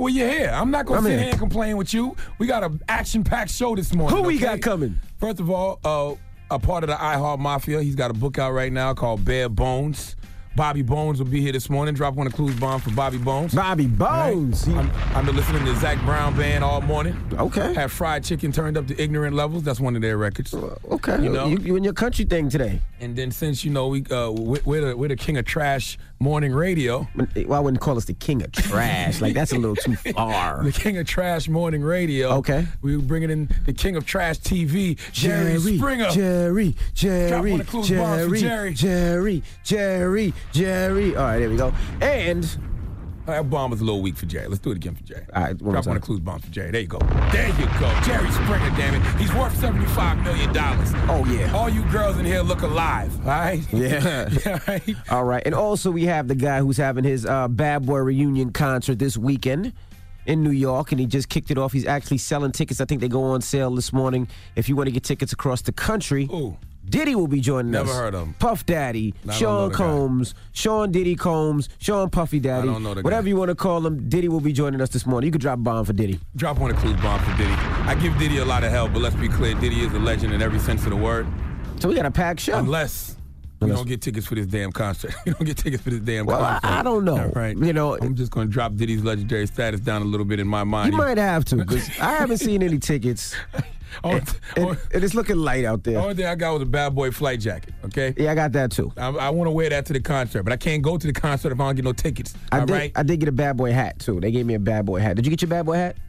well, you're here. I'm not going to sit here and complain with you. We got an action-packed show this morning. Who we got coming? First of all, a part of the iHeart Mafia. He's got a book out right now called Bare Bones. Bobby Bones will be here this morning. Drop one of Clues bomb for Bobby Bones. Bobby Bones. Right? I've been listening to Zach Brown Band all morning. Okay. Have Fried Chicken turned up to ignorant levels. That's one of their records. Okay. You know, you in your country thing today. And then since we're the king of trash morning radio. Well, I wouldn't call us the king of trash. Like that's a little too far. The king of trash morning radio. Okay. We were bringing in the king of trash TV, Jerry Springer. Jerry. All right, there we go. And that bomb was a little weak for Jerry. Let's do it again for Jerry. All right, drop one of Clues bombs for Jerry. There you go. There you go. Jerry Springer, damn it. He's worth $75 million. Oh, yeah. All you girls in here look alive, all right? Yeah. Yeah, right? All right. And also we have the guy who's having his Bad Boy reunion concert this weekend in New York, and he just kicked it off. He's actually selling tickets. I think they go on sale this morning. If you want to get tickets across the country. Ooh. Diddy will be joining us. Never heard of him. Puff Daddy, Sean Combs, Sean Diddy Combs, Sean Puffy Daddy. I don't know the whatever guy. you want to call him, Diddy will be joining us this morning. You could drop a bomb for Diddy. Drop one of Clues bomb for Diddy. I give Diddy a lot of help, but let's be clear, Diddy is a legend in every sense of the word. So we got a packed show. Unless we don't get tickets for this damn concert. We don't get tickets for this damn well, concert. I don't know. Yeah, right. You know, I'm just going to drop Diddy's legendary status down a little bit in my mind. You might have to, because I haven't seen any tickets. And it's looking light out there. The only thing I got was a Bad Boy flight jacket, okay? Yeah, I got that too. I want to wear that to the concert, but I can't go to the concert if I don't get no tickets. I did get a Bad Boy hat too. They gave me a Bad Boy hat. Did you get your Bad Boy hat?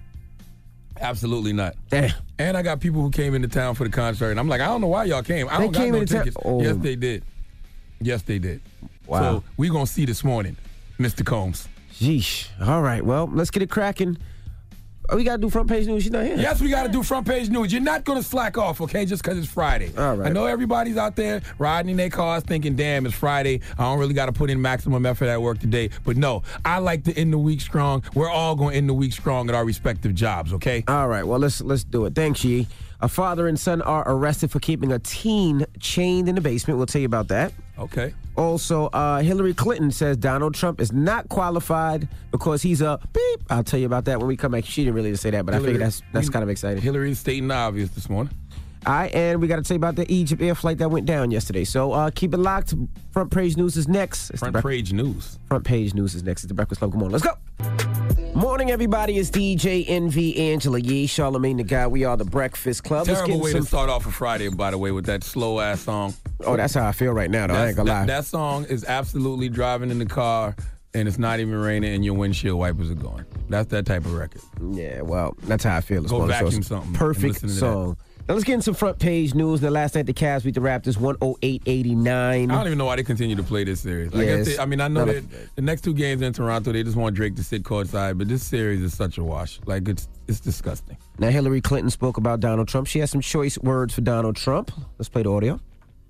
Absolutely not. Damn. And I got people who came into town for the concert, and I'm like, I don't know why y'all came. I don't got no tickets. Yes, they did. Yes, they did. Wow. So we going to see this morning, Mr. Combs. Yeesh. All right, well, let's get it cracking. Oh, we got to do front page news. She's not here. Yes, we got to do front page news. You're not going to slack off, okay, just because it's Friday. All right. I know everybody's out there riding in their cars thinking, damn, it's Friday. I don't really got to put in maximum effort at work today. But no, I like to end the week strong. We're all going to end the week strong at our respective jobs, okay? All right, well, let's do it. Thanks, Yee. A father and son are arrested for keeping a teen chained in the basement. We'll tell you about that. Okay. Also, Hillary Clinton says Donald Trump is not qualified because he's a beep. I'll tell you about that when we come back. She didn't really say that, but Hillary, I figure that's kind of exciting. Hillary's stating the obvious this morning. All right, and we got to tell you about the Egypt Air flight that went down yesterday. So keep it locked. Front page news is next. Front page news. Front page news is next. It's the Breakfast Club. Come on, let's go. Morning, everybody. It's DJ NV, Angela Yee, Charlamagne the Guy. We are the Breakfast Club. Terrible way to start off a Friday, by the way, with that slow-ass song. Oh, that's how I feel right now, though. I ain't gonna lie. That song is absolutely driving in the car, and it's not even raining, and your windshield wipers are going. That's that type of record. Yeah, well, that's how I feel. Go vacuum something. Perfect song. Now let's get into some front page news. Now, last night the Cavs beat the Raptors 108-89. I don't even know why they continue to play this series. I know that the next two games in Toronto, they just want Drake to sit courtside, but this series is such a wash. Like, it's disgusting. Now, Hillary Clinton spoke about Donald Trump. She has some choice words for Donald Trump. Let's play the audio.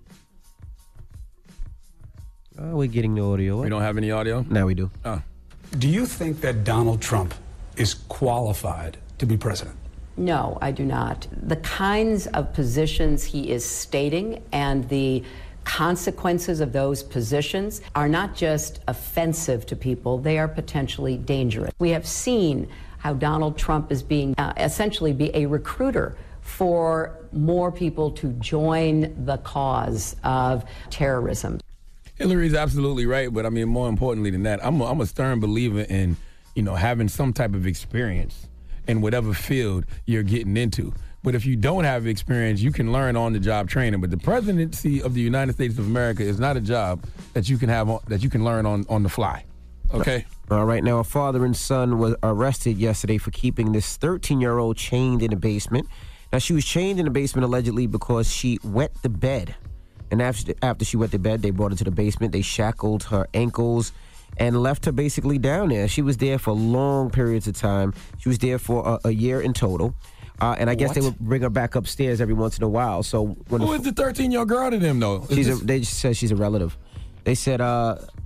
Oh, we're getting the audio. We don't have any audio? Now we do. Oh. Do you think that Donald Trump is qualified to be president? No, I do not. The kinds of positions he is stating and the consequences of those positions are not just offensive to people, they are potentially dangerous. We have seen how Donald Trump is being essentially be a recruiter for more people to join the cause of terrorism. Hillary's absolutely right, but I mean, more importantly than that, I'm a stern believer in, having some type of experience in whatever field you're getting into. But if you don't have experience, you can learn on the job training. But the presidency of the United States of America is not a job that you can learn on the fly. Okay? All right, now a father and son was arrested yesterday for keeping this 13-year-old chained in the basement. Now, she was chained in the basement allegedly because she wet the bed. And after she wet the bed, they brought her to the basement. They shackled her ankles and left her basically down there. She was there for long periods of time. She was there for a year in total. And I guess they would bring her back upstairs every once in a while. So who is the 13-year-old girl to them, though? They just said she's a relative. They said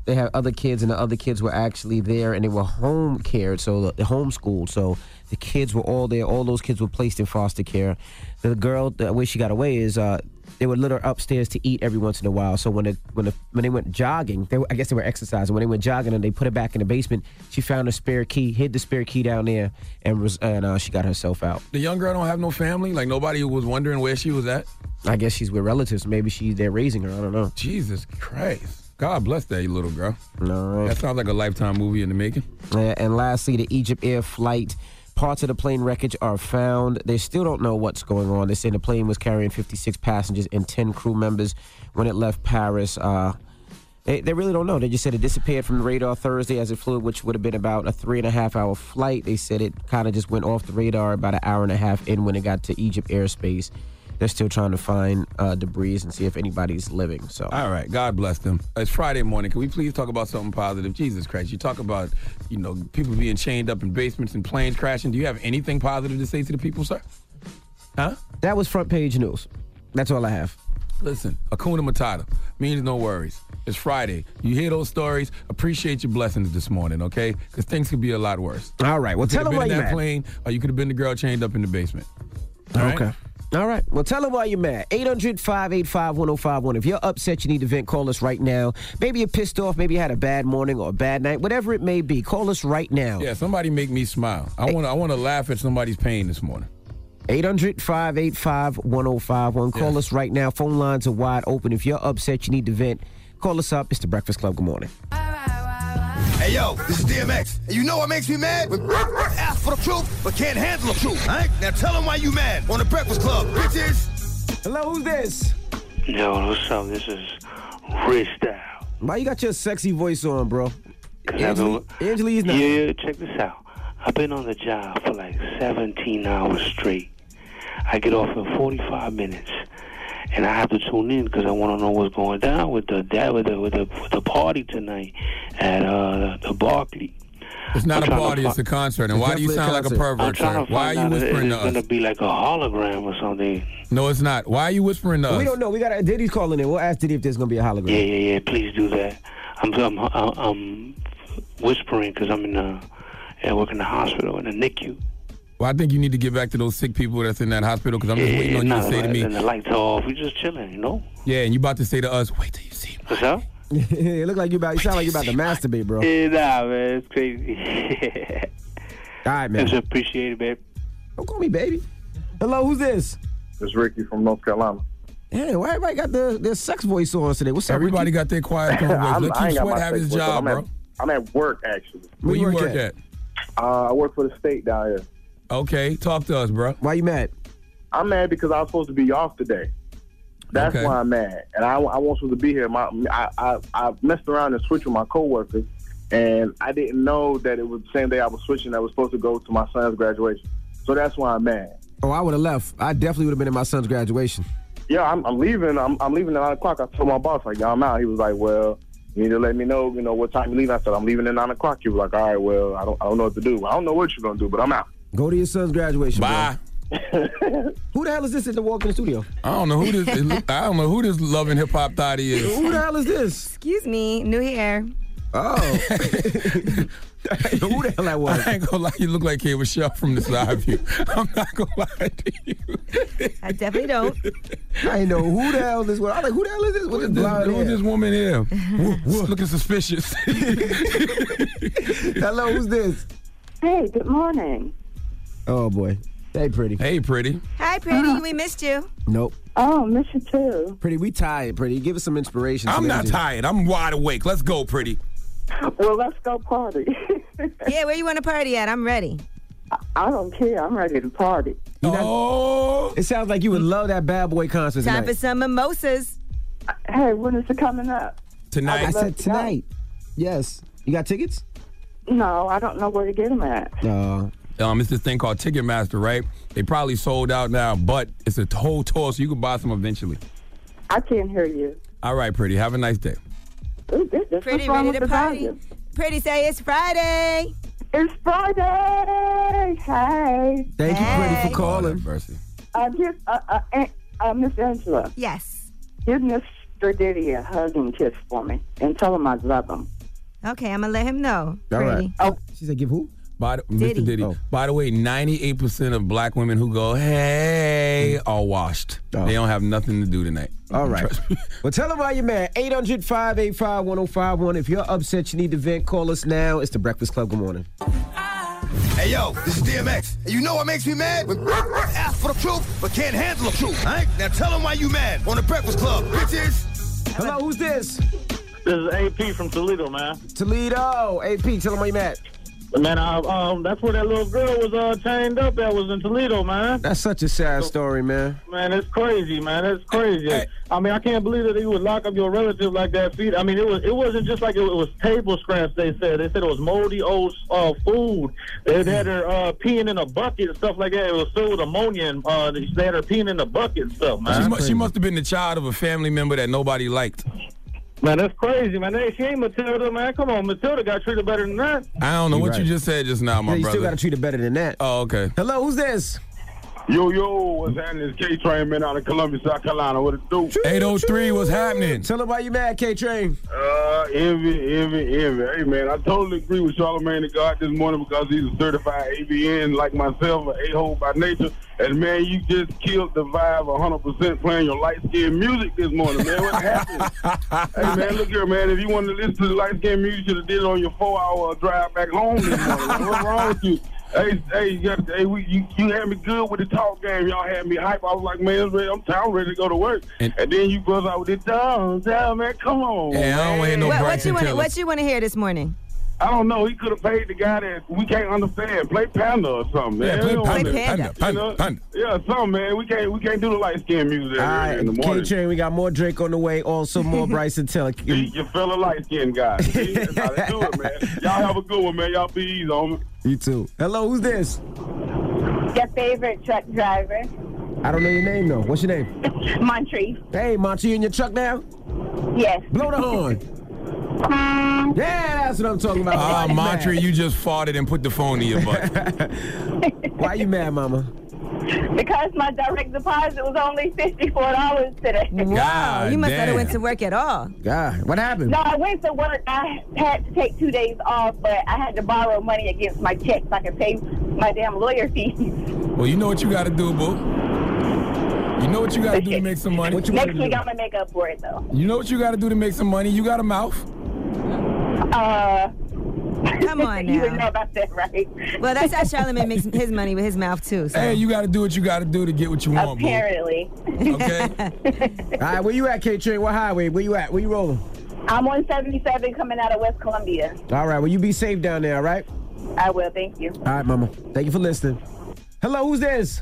they had other kids, and the other kids were actually there, and they were home cared, so the homeschooled. So the kids were all there. All those kids were placed in foster care. The girl, the way she got away is they would let her upstairs to eat every once in a while. So when they went jogging, I guess they were exercising. When they went jogging and they put her back in the basement, she found a spare key, hid the spare key down there, and she got herself out. The young girl don't have no family? Like nobody was wondering where she was at? I guess she's with relatives. Maybe they're raising her. I don't know. Jesus Christ. God bless that little girl. All right. That sounds like a Lifetime movie in the making. And lastly, the Egypt Air flight. Parts of the plane wreckage are found. They still don't know what's going on. They say the plane was carrying 56 passengers and 10 crew members when it left Paris. They really don't know. They just said it disappeared from the radar Thursday as it flew, which would have been about a 3.5-hour flight. They said it kind of just went off the radar about an hour and a half in when it got to Egypt airspace. They're still trying to find debris and see if anybody's living. So, all right, God bless them. It's Friday morning. Can we please talk about something positive? Jesus Christ, you talk about, people being chained up in basements and planes crashing. Do you have anything positive to say to the people, sir? Huh? That was front page news. That's all I have. Listen, Hakuna Matata means no worries. It's Friday. You hear those stories, appreciate your blessings this morning, okay? Because things could be a lot worse. All right, well, tell them why you're mad. Plane, or you could have been the girl chained up in the basement. All right? Okay. All right. Well, tell them why you're mad. 800-585-1051. If you're upset, you need to vent, call us right now. Maybe you're pissed off. Maybe you had a bad morning or a bad night. Whatever it may be, call us right now. Yeah, somebody make me smile. I want to laugh at somebody's pain this morning. 800-585-1051. Call us right now. Phone lines are wide open. If you're upset, you need to vent, call us up. It's The Breakfast Club. Good morning. Hey, yo, this is DMX. And you know what makes me mad? When ask for the truth, but can't handle the truth. All right? Now tell them why you mad on The Breakfast Club, bitches. Hello, who's this? Yo, what's up? This is Rich Style. Why you got your sexy voice on, bro? Angela is not. Yeah, check this out. I've been on the job for like 17 hours straight. I get off in 45 minutes. And I have to tune in because I want to know what's going down with the party tonight at the Barclay. It's not a party, it's a concert. And why do you sound like a pervert, sir? Why are you whispering to us? It's going to be like a hologram or something. No, it's not. Why are you whispering to us? We don't know. We got Diddy's calling in. We'll ask Diddy if there's going to be a hologram. Yeah. Please do that. I'm whispering because I work in the hospital in the NICU. Well, I think you need to get back to those sick people that's in that hospital because I'm just waiting on you to say to me. And the lights are off. We just chilling, you know? Yeah, and you about to say to us, wait till you see me. What's up? It look like you sound like you about to masturbate, bro. Yeah, nah, man. It's crazy. All right, man. It's appreciated, babe. Don't call me baby. Hello, who's this? It's Ricky from North Carolina. Yeah, why everybody got their sex voice on today? What's up, Everybody got their quiet tone voice. Let Keith Sweat have his job, bro. I'm at work, actually. Where you work at? I work for the state down here. Okay, talk to us, bro. Why you mad? I'm mad because I was supposed to be off today. That's why I'm mad. And I wasn't supposed to be here. I messed around and switched with my coworkers, and I didn't know that it was the same day I was switching. I was supposed to go to my son's graduation. So that's why I'm mad. Oh, I would have left. I definitely would have been at my son's graduation. Yeah, I'm leaving. I'm leaving at 9 o'clock. I told my boss, like, yeah, I'm out. He was like, well, you need to let me know, what time you leaving. I said, I'm leaving at 9 o'clock. He was like, all right, well, I don't know what to do. I don't know what you're going to do, but I'm out. Go to your son's graduation. Bye. Who the hell is this that walk in the studio? I don't know who this is. I don't know who this loving hip hop thotty is. Who the hell is this? Excuse me, new hair. Oh. Who the hell that was? I ain't gonna lie, you look like K. Michelle from the side view. I'm not gonna lie to you. I definitely don't. I didn't know who the hell this was. I'm like, who the hell is this? What's Who's this woman here? Looking suspicious. Hello, who's this? Hey, good morning. Oh, boy. Hey, Pretty. Hey, Pretty. Hi, Pretty. We missed you. Nope. Oh, miss you too. Pretty, we tired, Pretty. Give us some inspiration. I'm not tired. I'm wide awake. Let's go, Pretty. Well, let's go party. Yeah, where you want to party at? I'm ready. I don't care. I'm ready to party. It sounds like you would love that Bad Boy concert Time tonight. for some mimosas. Hey, when is it coming up? Tonight. I said tonight. Yes. You got tickets? No, I don't know where to get them at. It's this thing called Ticketmaster, right? They probably sold out now, but it's a whole tour, so you can buy some eventually. I can't hear you. All right, Pretty. Have a nice day. Ooh, Pretty ready to party. Pretty say it's Friday. It's Friday. Hey. Thank you, Pretty, for calling. Miss Angela. Yes. Give Mr. Diddy a hug and kiss for me and tell him I love him. Okay, I'm going to let him know. All right. Pretty. Oh, she said give who? Diddy. Mr. Diddy. Oh. By the way, 98% of black women who go, hey, are washed. They don't have nothing to do tonight. All right. Well, tell them why you're mad. 800-585-1051. If you're upset, you need to vent, call us now. It's The Breakfast Club. Good morning. Hey, yo, this is DMX. And you know what makes me mad? When ask for the truth, but can't handle the truth. All right? Now tell them why you mad on The Breakfast Club, bitches. Hello, who's this? This is AP from Toledo, man. Toledo. AP, tell them why you're mad. Man, that's where that little girl was chained up at, was in Toledo, man. That's such a sad story, man. Man, it's crazy, man. It's crazy. I mean, I can't believe that you would lock up your relative like that. I mean, it wasn't just like it was table scraps, they said. They said it was moldy old food. They had her peeing in a bucket and stuff like that. It was filled with ammonia, and they had her peeing in the bucket and stuff, man. She must have been the child of a family member that nobody liked. Man, that's crazy, man. She ain't Matilda, man. Come on, Matilda got treated better than that. I don't know what you just said just now, my you brother. still got to treat it better than that. Oh, okay. Hello, who's this? Yo, what's happening? It's K-Train, man, out of Columbia, South Carolina. What it do? 803, what's happening? Tell them why you mad, K-Train. Envy. Hey, man, I totally agree with Charlamagne the God this morning because he's a certified AVN like myself, an a-hole by nature. And, man, you just killed the vibe 100% playing your light-skinned music this morning, man. What happened? Hey, man, look here, man. If you wanted to listen to the light-skinned music, you should have did it on your 4-hour drive back home this morning. Man. What's wrong with you? You had me good with the talk game. Y'all had me hype. I was like, man, I'm ready to go to work. And then you buzz out with it down, man. Come on. Yeah, I don't want to hear no Bryson Tiller. What you want to hear this morning? I don't know. He could have paid the guy that we can't understand. Play Panda or something, man. Yeah, play Panda. Yeah, something, man. We can't do the light skin music in the morning. K-Train, we got more Drake on the way. Also more Bryson Tiller. You fellow light skin guy. That's how they do it, man. Y'all have a good one, man. Y'all be easy on me. You too. Hello, who's this? Your favorite truck driver. I don't know your name, though. What's your name? Montre. Hey, Montre, you in your truck now? Yes. Blow the horn. Yeah, that's what I'm talking about. Montre, you just farted and put the phone in your butt. Why you mad, mama? Because my direct deposit was only $54 today. Wow, you must not have went to work at all. God, what happened? No, I went to work. I had to take 2 days off, but I had to borrow money against my check so I could pay my damn lawyer fees. Well, you know what you got to do, boo. You know what you got to do to make some money. Next week, I'm going to make up for it, though. You know what you got to do to make some money. You got a mouth. Come on now. You would know about that, right? Well, that's how Charlamagne makes his money with his mouth, too. So. Hey, you got to do what you got to do to get what you want, Apparently. boo. Okay? All right, where you at, K-Train? What highway? Where you at? Where you rolling? I'm on 77 coming out of West Columbia. All right, well, you be safe down there, all right? I will, thank you. All right, mama. Thank you for listening. Hello, who's this?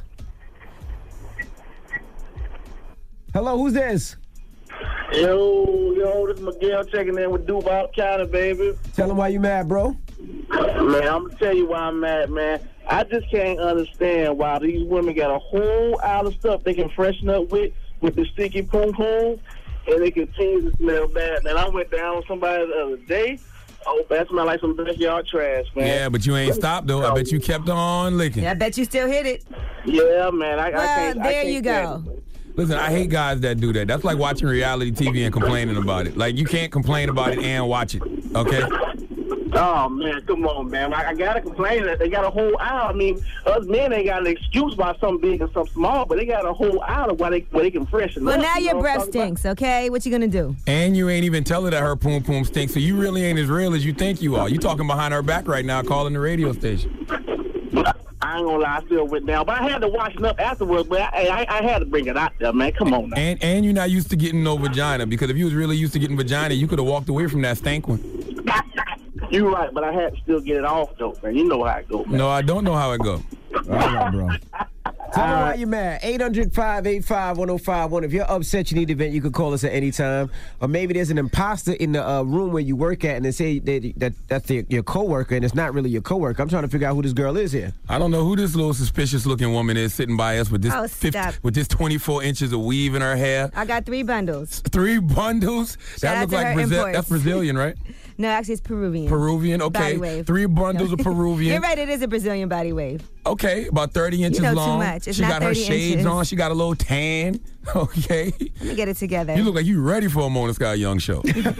Hello, who's this? Yo, this is Miguel checking in with Duval County, baby. Tell him why you mad, bro. Man, I'm gonna tell you why I'm mad, man. I just can't understand why these women got a whole aisle of stuff they can freshen up with the sticky pom pom, and they continue to smell bad. And I went down with somebody the other day. Oh, that smell like some backyard trash, man. Yeah, but you ain't stopped, though. I bet you kept on licking. Yeah, I bet you still hit it. Yeah, man. I can't. There you go. Listen, I hate guys that do that. That's like watching reality TV and complaining about it. Like, you can't complain about it and watch it, okay? Oh, man, come on, man. I got to complain that they got a whole aisle. I mean, us men ain't got an excuse about something big and something small, but they got a whole aisle of where they can freshen well, up. Well, now your breath stinks, okay? What you going to do? And you ain't even tell her that her poom poom stinks, so you really ain't as real as you think you are. You talking behind her back right now, calling the radio station. I ain't gonna lie, I still went down, but I had to wash it up afterwards. But I had to bring it out there, man. Come on now. And you're not used to getting no vagina, because if you was really used to getting vagina, you could have walked away from that stank one. You're right, but I had to still get it off though, man. You know how it goes. No, I don't know how it goes. All right, bro. Tell me why you're mad. 800-585-1051. If you're upset, you need to vent, you can call us at any time. Or maybe there's an imposter in the room where you work at, and they say that's your coworker, and it's not really your coworker. I'm trying to figure out who this girl is here. I don't know who this little suspicious-looking woman is sitting by us with this with this 24 inches of weave in her hair. I got 3 bundles. 3 bundles? Shout That looks like that's Brazilian, right? No, actually, it's Peruvian. Peruvian, okay. Body wave. 3 bundles of Peruvian. You're right, it is a Brazilian body wave. Okay, about 30 inches You know long. too much. It's she not got her 30 shades inches. on. She got a little tan. Okay. Let me get it together. You look like you ready for a Mona Sky Young show.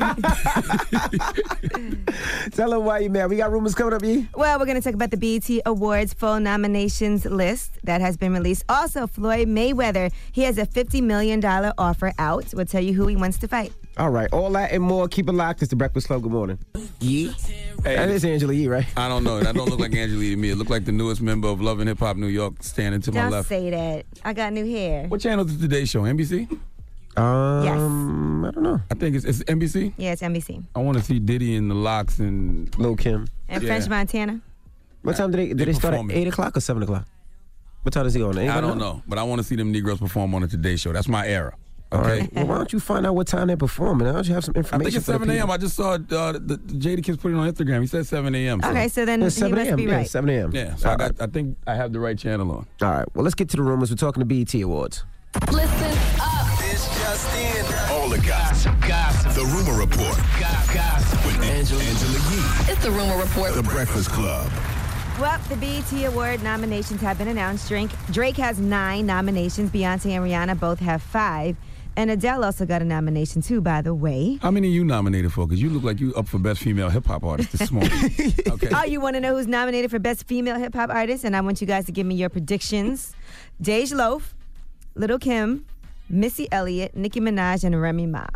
Tell them why you mad. We got rumors coming up, E? Well, we're going to talk about the BET Awards full nominations list that has been released. Also, Floyd Mayweather, he has a $50 million offer out. We'll tell you who he wants to fight. All right, all that and more. Keep it locked. It's the Breakfast Club. Good morning. Yee. Hey, that is Angela Yee, right? I don't know. That don't look like Angela Yee to me. It looked like the newest member of Love and Hip Hop New York standing to my Don't left. say that. I got new hair. What channel is Today's Show? NBC? Yes. I don't know. I think it's NBC. Yeah, it's NBC. I want to see Diddy and the Locks and Lil Kim. And French Montana. What time did they start at 8 o'clock or 7 o'clock? What time is he on? I don't know, but I want to see them Negroes perform on the Today Show. That's my era. All Okay. right. Well, why don't you find out what time they're performing? Why don't you have some I information? think it's for the 7 a.m. people? I just saw the Jada Kids put it on Instagram. He said 7 a.m. Okay, so then It's he 7 must a.m. be Yeah, right. 7 a.m. Yeah, so All right. I think I have the right channel on. All right. Well, let's get to the rumors. We're talking to BET Awards. Listen up. This just in. All the gossip. The Rumor Report. With Angela Yee. It's the Rumor Report. The Breakfast Club. Well, the BET Award nominations have been announced. Drake has 9 nominations. Beyonce and Rihanna both have 5. And Adele also got a nomination, too, by the way. How many are you nominated for? Because you look like you up for Best Female Hip Hop Artist this morning. Okay. Oh, you want to know who's nominated for Best Female Hip Hop Artist? And I want you guys to give me your predictions. Dej Loaf, Lil' Kim, Missy Elliott, Nicki Minaj, and Remy Ma.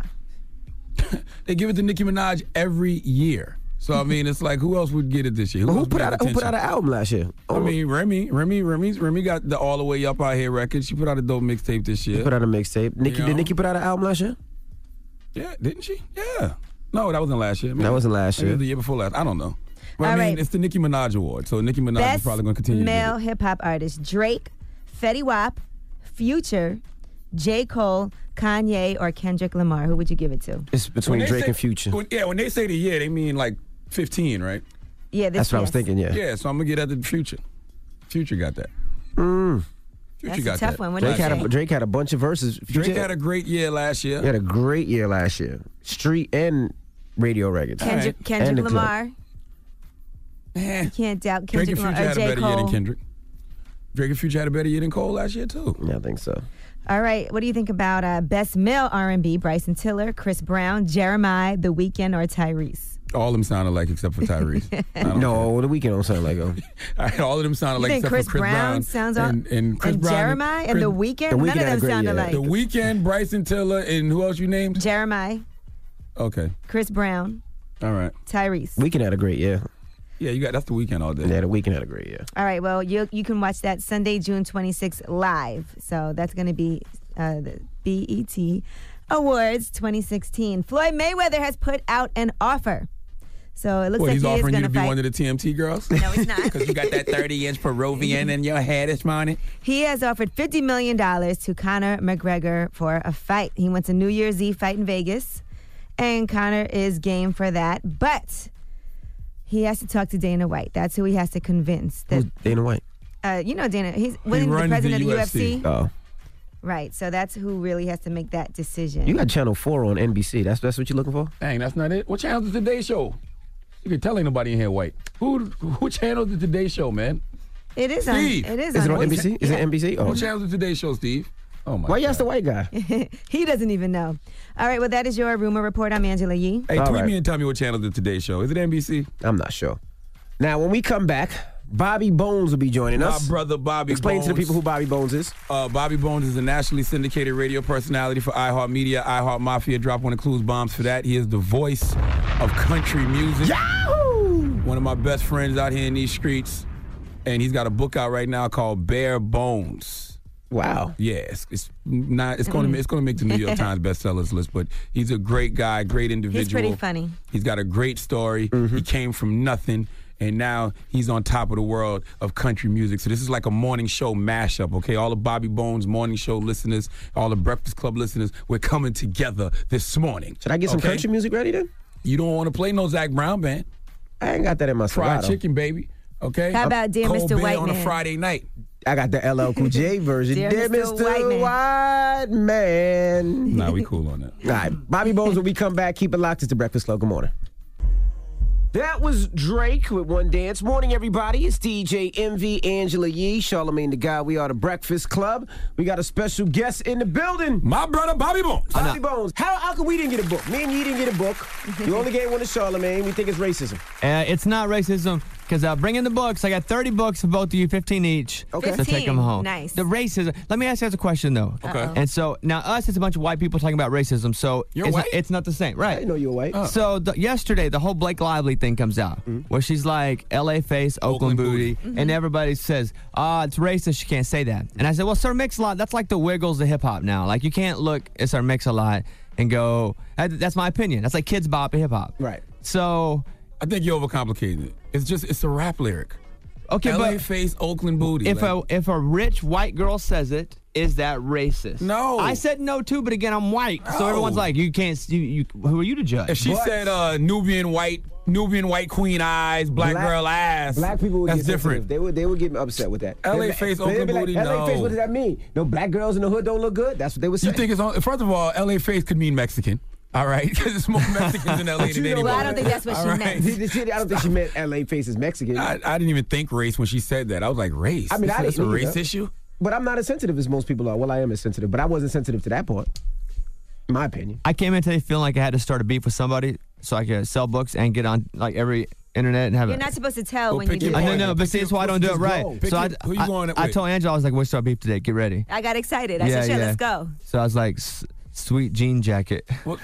They give it to Nicki Minaj every year. So, I mean, it's like, who else would get it this year? Who else put got out an attention? album last year? I mean, Remy got the All the Way Up Out Here record. She put out a dope mixtape this year. She put out a mixtape. Did Nicki put out an album last year? Yeah, didn't she? Yeah. No, that wasn't last year. That wasn't last Maybe year. The year before last. I don't know. But All I mean, right. it's the Nicki Minaj Award. So Nicki Minaj is Best probably going to continue male to get it. hip hop artist: Drake, Fetty Wap, Future, J. Cole, Kanye, or Kendrick Lamar. Who would you give it to? It's between Drake and Future. When they say the year, they mean like 15, right? Yeah, That's what I was thinking, yeah. Yeah, so I'm going to get at the Future. Future got that. Mm. Future That's got a tough that. one. What Drake do you had, say? Drake had a bunch of verses. Drake had a great year last year. He had a great year last year. Street and radio records. Kendrick And the club. Lamar. Man. You can't doubt Drake Kendrick and Future Lamar. had a J. better year than Cole. Kendrick. Drake and Future had a better year than Cole last year, too. Yeah, I think so. All right, what do you think about Best Male R&B? Bryson Tiller, Chris Brown, Jeremiah, The Weeknd, or Tyrese? All of them sounded like except for Tyrese. No, The Weeknd don't sound like him. All of them sounded You like think except Chris for Chris Brown sounds and Chris and Brown Jeremiah and The Weeknd? The Weeknd None of had a them great sounded year. like The Weeknd, Bryson Tiller, and who else you named? Jeremiah, Okay. Chris Brown, All right. Tyrese. Weeknd had a great year. Yeah, that's The Weeknd all day. Yeah, The Weeknd had a great year. All right, well, you can watch that Sunday, June 26th live. So that's going to be the BET Awards 2016. Floyd Mayweather has put out an offer. So it looks like he's he is offering you going to to be fight. one of the TMT girls? No, he's not. Because you got that 30-inch Peruvian in your head this morning? He has offered $50 million to Conor McGregor for a fight. He wants a New Year's Eve fight in Vegas, and Conor is game for that. But he has to talk to Dana White. That's who he has to convince. That, Who's Dana White? you know Dana. He's the runs president the of the UFC. Oh. Right, so that's who really has to make that decision. You got Channel 4 on NBC. That's what you're looking for? Dang, that's not it. What channel is the Today Show? You can tell ain't nobody in here white. Who channel is the Today Show, man? It is Steve. on. It is Is it on on NBC? Is it NBC? Oh. What channel is the Today Show, Steve? Oh, my Why you God. ask the white guy? He doesn't even know. All right, well, that is your rumor report. I'm Angela Yee. Hey, All tweet right. me and tell me what channel is the Today Show. Is it NBC? I'm not sure. Now, when we come back, Bobby Bones will be joining us. My brother Bobby Explain Bones. to the people who Bobby Bones is. Bobby Bones is a nationally syndicated radio personality for iHeartMedia, iHeart Mafia. Drop one of Clues bombs for that. He is the voice of country music. Yahoo! One of my best friends out here in these streets. And he's got a book out right now called Bare Bones. Wow. Yes, it's going to make the New York Times bestsellers list. But he's a great guy, great individual. He's pretty funny. He's got a great story. He came from nothing, and now he's on top of the world of country music. So this is like a morning show mashup, okay? All the Bobby Bones morning show listeners, all the Breakfast Club listeners, we're coming together this morning. Should I get some country music ready then? You don't want to play no Zach Brown band. I ain't got that in my Fried Serato. chicken, baby. Okay? How about Dear Cold Mr. Beer White on a Man? Friday night. I got the LL Cool J version. Dear Mr. White Man. Nah, we cool on that. All right. Bobby Bones, when we come back, keep it locked. It's the Breakfast Club. Good morning. That was Drake with One Dance. Morning, everybody. It's DJ Envy, Angela Yee, Charlamagne the Guy. We are the Breakfast Club. We got a special guest in the building. My brother, Bobby Bones. Bobby Bones. How come we didn't get a book? Me and you didn't get a book. You only gave one to Charlamagne. We think it's racism. It's not racism. Because bring in the books. I got 30 books for both of you, 15 each. Okay. So take them home. Nice. The racism. Let me ask you guys a question, though. Okay. And so now us, it's a bunch of white people talking about racism. So You're white? it's not the same. Right. I didn't know you were white. Oh. So yesterday, the whole Blake Lively thing comes out, where she's like, LA face, Oakland booty. And everybody says, it's racist, you can't say that. And I said, well, Sir Mix-a-Lot, that's like the Wiggles of hip-hop now. Like, you can't look at Sir Mix-a-Lot and go, that's my opinion. That's like Kids Bop and hip-hop. Right. So I think you're overcomplicating it. It's a rap lyric. Okay, LA but face, Oakland booty. if a rich white girl says it, is that racist? No. I said no too, but again, I'm white, so everyone's like, you can't. Who are you to judge? If she said Nubian white queen eyes, black girl ass, Black people would that's get different. sensitive. They would get upset with that. LA face, They'd be Oakland booty, LA no. face, what does that mean? No, black girls in the hood don't look good? That's what they would say. You think it's first of all, LA face could mean Mexican. All right, because it's more Mexicans in LA than anybody. Well, I don't think that's what she meant. I don't think she meant LA face is Mexican. I didn't even think race when she said that. I was like, race? I mean, That's a race either. issue? But I'm not as sensitive as most people are. Well, I am as sensitive, but I wasn't sensitive to that part. In my opinion. I came in today feeling like I had to start a beef with somebody so I could sell books and get on like every internet and have You're it. not supposed to tell when you do I that. know, but see, that's why I don't do it right. So Who you going I with? told Angela, I was like, we'll start beef today. Get ready. I got excited. I said, sure, let's go. So I was like, sweet jean jacket. What's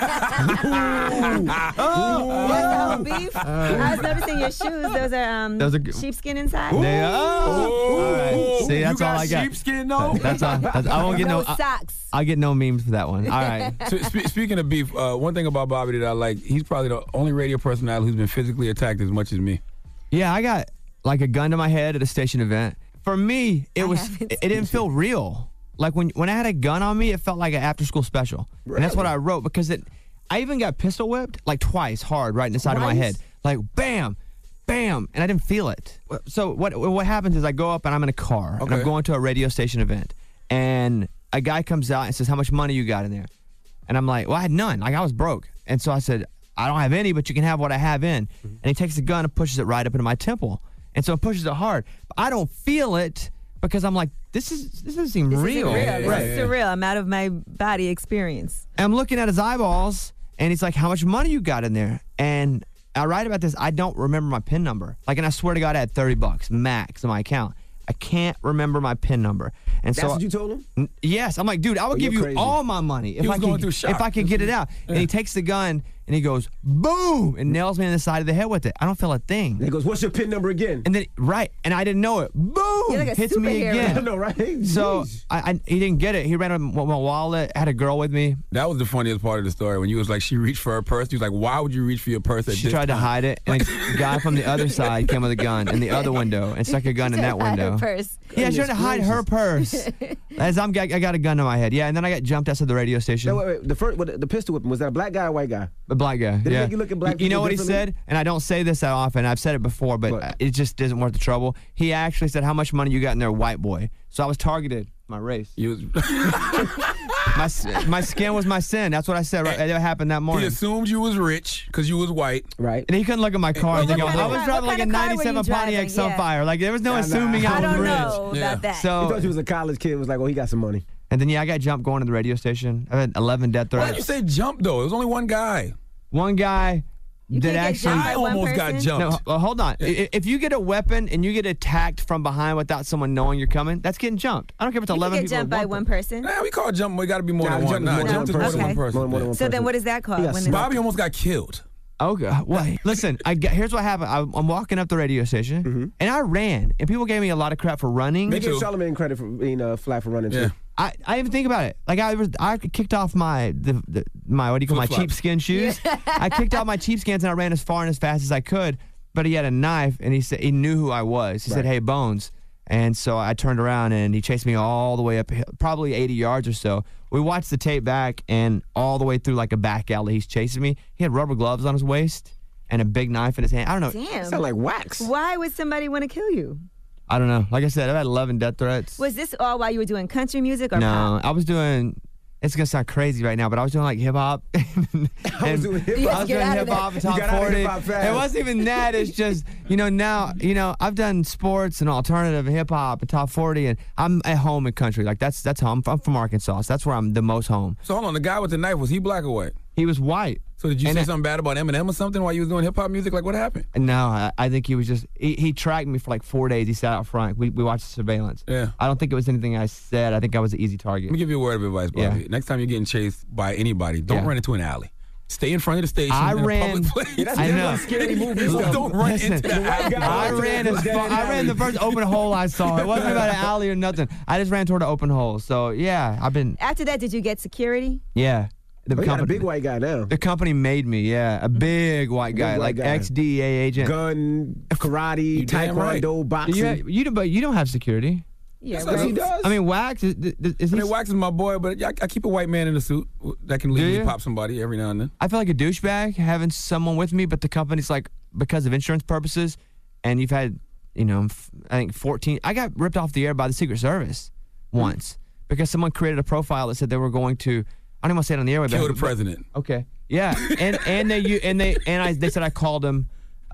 the whole beef? I was noticing your shoes. Those are sheepskin inside. They are. All right. See, that's you all got I got. sheepskin though? That's all. I won't get no socks. I'll get no memes for that one. All right. So, speaking of beef, one thing about Bobby that I like, he's probably the only radio personality who's been physically attacked as much as me. Yeah, I got like a gun to my head at a station event. For me, it didn't feel real. Like when I had a gun on me, it felt like an after-school special. Really? And that's what I wrote because I even got pistol whipped like twice hard right in the side of my head. Like bam, bam, and I didn't feel it. So what happens is I go up and I'm in a car and I'm going to a radio station event and a guy comes out and says, how much money you got in there? And I'm like, well, I had none. Like I was broke. And so I said, I don't have any, but you can have what I have in. And he takes the gun and pushes it right up into my temple. And so it pushes it hard. But I don't feel it because I'm like, this doesn't seem real. This is surreal. I'm out of my body experience. And I'm looking at his eyeballs, and he's like, how much money you got in there? And I write about this. I don't remember my PIN number. Like, and I swear to God, I had $30 max in my account. I can't remember my PIN number. And That's so, what you told him? Yes. I'm like, dude, I would give you crazy. all my money if I could get it out. Yeah. And he takes the gun and he goes, boom, and nails me in the side of the head with it. I don't feel a thing. And he goes, what's your PIN number again? And then, and I didn't know it. Boom, You're like a hits me superhero. again. I know, right? So he didn't get it. He ran with my wallet, had a girl with me. That was the funniest part of the story when you was like, she reached for her purse. He was like, why would you reach for your purse at She this tried to time? hide it, and a guy from the other side came with a gun in the other window and stuck a gun in that window. Yeah, she tried to hide her purse. I got a gun to my head. Yeah, and then I got jumped outside the radio station. No, wait. The pistol whipping, was that a black guy or a white guy? A black guy. Did it yeah. make you look at black You people know what he differently? said? And I don't say this that often. I've said it before, but it just isn't worth the trouble. He actually said, how much money you got in there, white boy? So I was targeted. My race. My skin was my sin. That's what I said. Right? That happened that morning. He assumed you was rich because you was white. Right. And he couldn't look at my car. And think, I was driving like a 97 Pontiac Sunfire. Like, there was no assuming I was rich. I don't know about that. So, he thought you was a college kid. Was like, oh, he got some money. And then, I got jumped going to the radio station. I had 11 death threats. Why did you say jump, though? It was only one guy. One guy that actually... I almost got jumped. No, hold on. If you get a weapon and you get attacked from behind without someone knowing you're coming, that's getting jumped. I don't care if it's 11 people. You get jumped by one person? Nah, we call jump. We got to be more than one. Jump is more than one person. So then what is that called? Bobby almost got killed. Okay. Wait. Listen, here's what happened. I'm walking up the radio station, and I ran, and people gave me a lot of crap for running. They gave Charlamagne credit for being flat for running, too. I even think about it. Like I kicked off my what do you call my sheepskin shoes? I kicked off my sheepskins and I ran as far and as fast as I could. But he had a knife and he said he knew who I was. He said, "Hey, Bones." And so I turned around and he chased me all the way up, probably 80 yards or so. We watched the tape back and all the way through like a back alley, he's chasing me. He had rubber gloves on his waist and a big knife in his hand. I don't know. Damn. Sound like wax. Why would somebody want to kill you? I don't know. Like I said, I've had 11 death threats. Was this all while you were doing country music or No, pop? I was doing it's gonna sound crazy right now, but I was doing like hip hop. I was doing hip hop in top 40. It wasn't even that. It's just now I've done sports and alternative and hip hop and top 40, and I'm at home in country. Like that's home. I'm from Arkansas. So that's where I'm the most home. So hold on, the guy with the knife, was he black or white? He was white. So did you say something bad about Eminem or something while you was doing hip hop music? Like what happened? No, I think he was just he tracked me for like 4 days. He sat out front. We watched the surveillance. Yeah. I don't think it was anything I said. I think I was an easy target. Let me give you a word of advice, Bobby. Yeah. Next time you're getting chased by anybody, don't run into an alley. Stay in front of the station. I in ran. A public place. I know. Scary movie. Don't run into the alley. I ran the first open hole I saw. It wasn't about an alley or nothing. I just ran toward an open hole. So yeah, I've been. After that, did you get security? Yeah. You got a big white guy now. The company made me, a big white guy, ex-DEA agent. Gun, karate, taekwondo, boxing. But you don't have security. Yeah, right. He does. I mean, Wax is Wax is my boy, but I keep a white man in a suit that can legally pop somebody every now and then. I feel like a douchebag having someone with me, but the company's like, because of insurance purposes, and you've had, I think 14. I got ripped off the air by the Secret Service once because someone created a profile that said they were going to. I don't even want to say it on the airway. Kill the president. Okay. Yeah. And they said I called him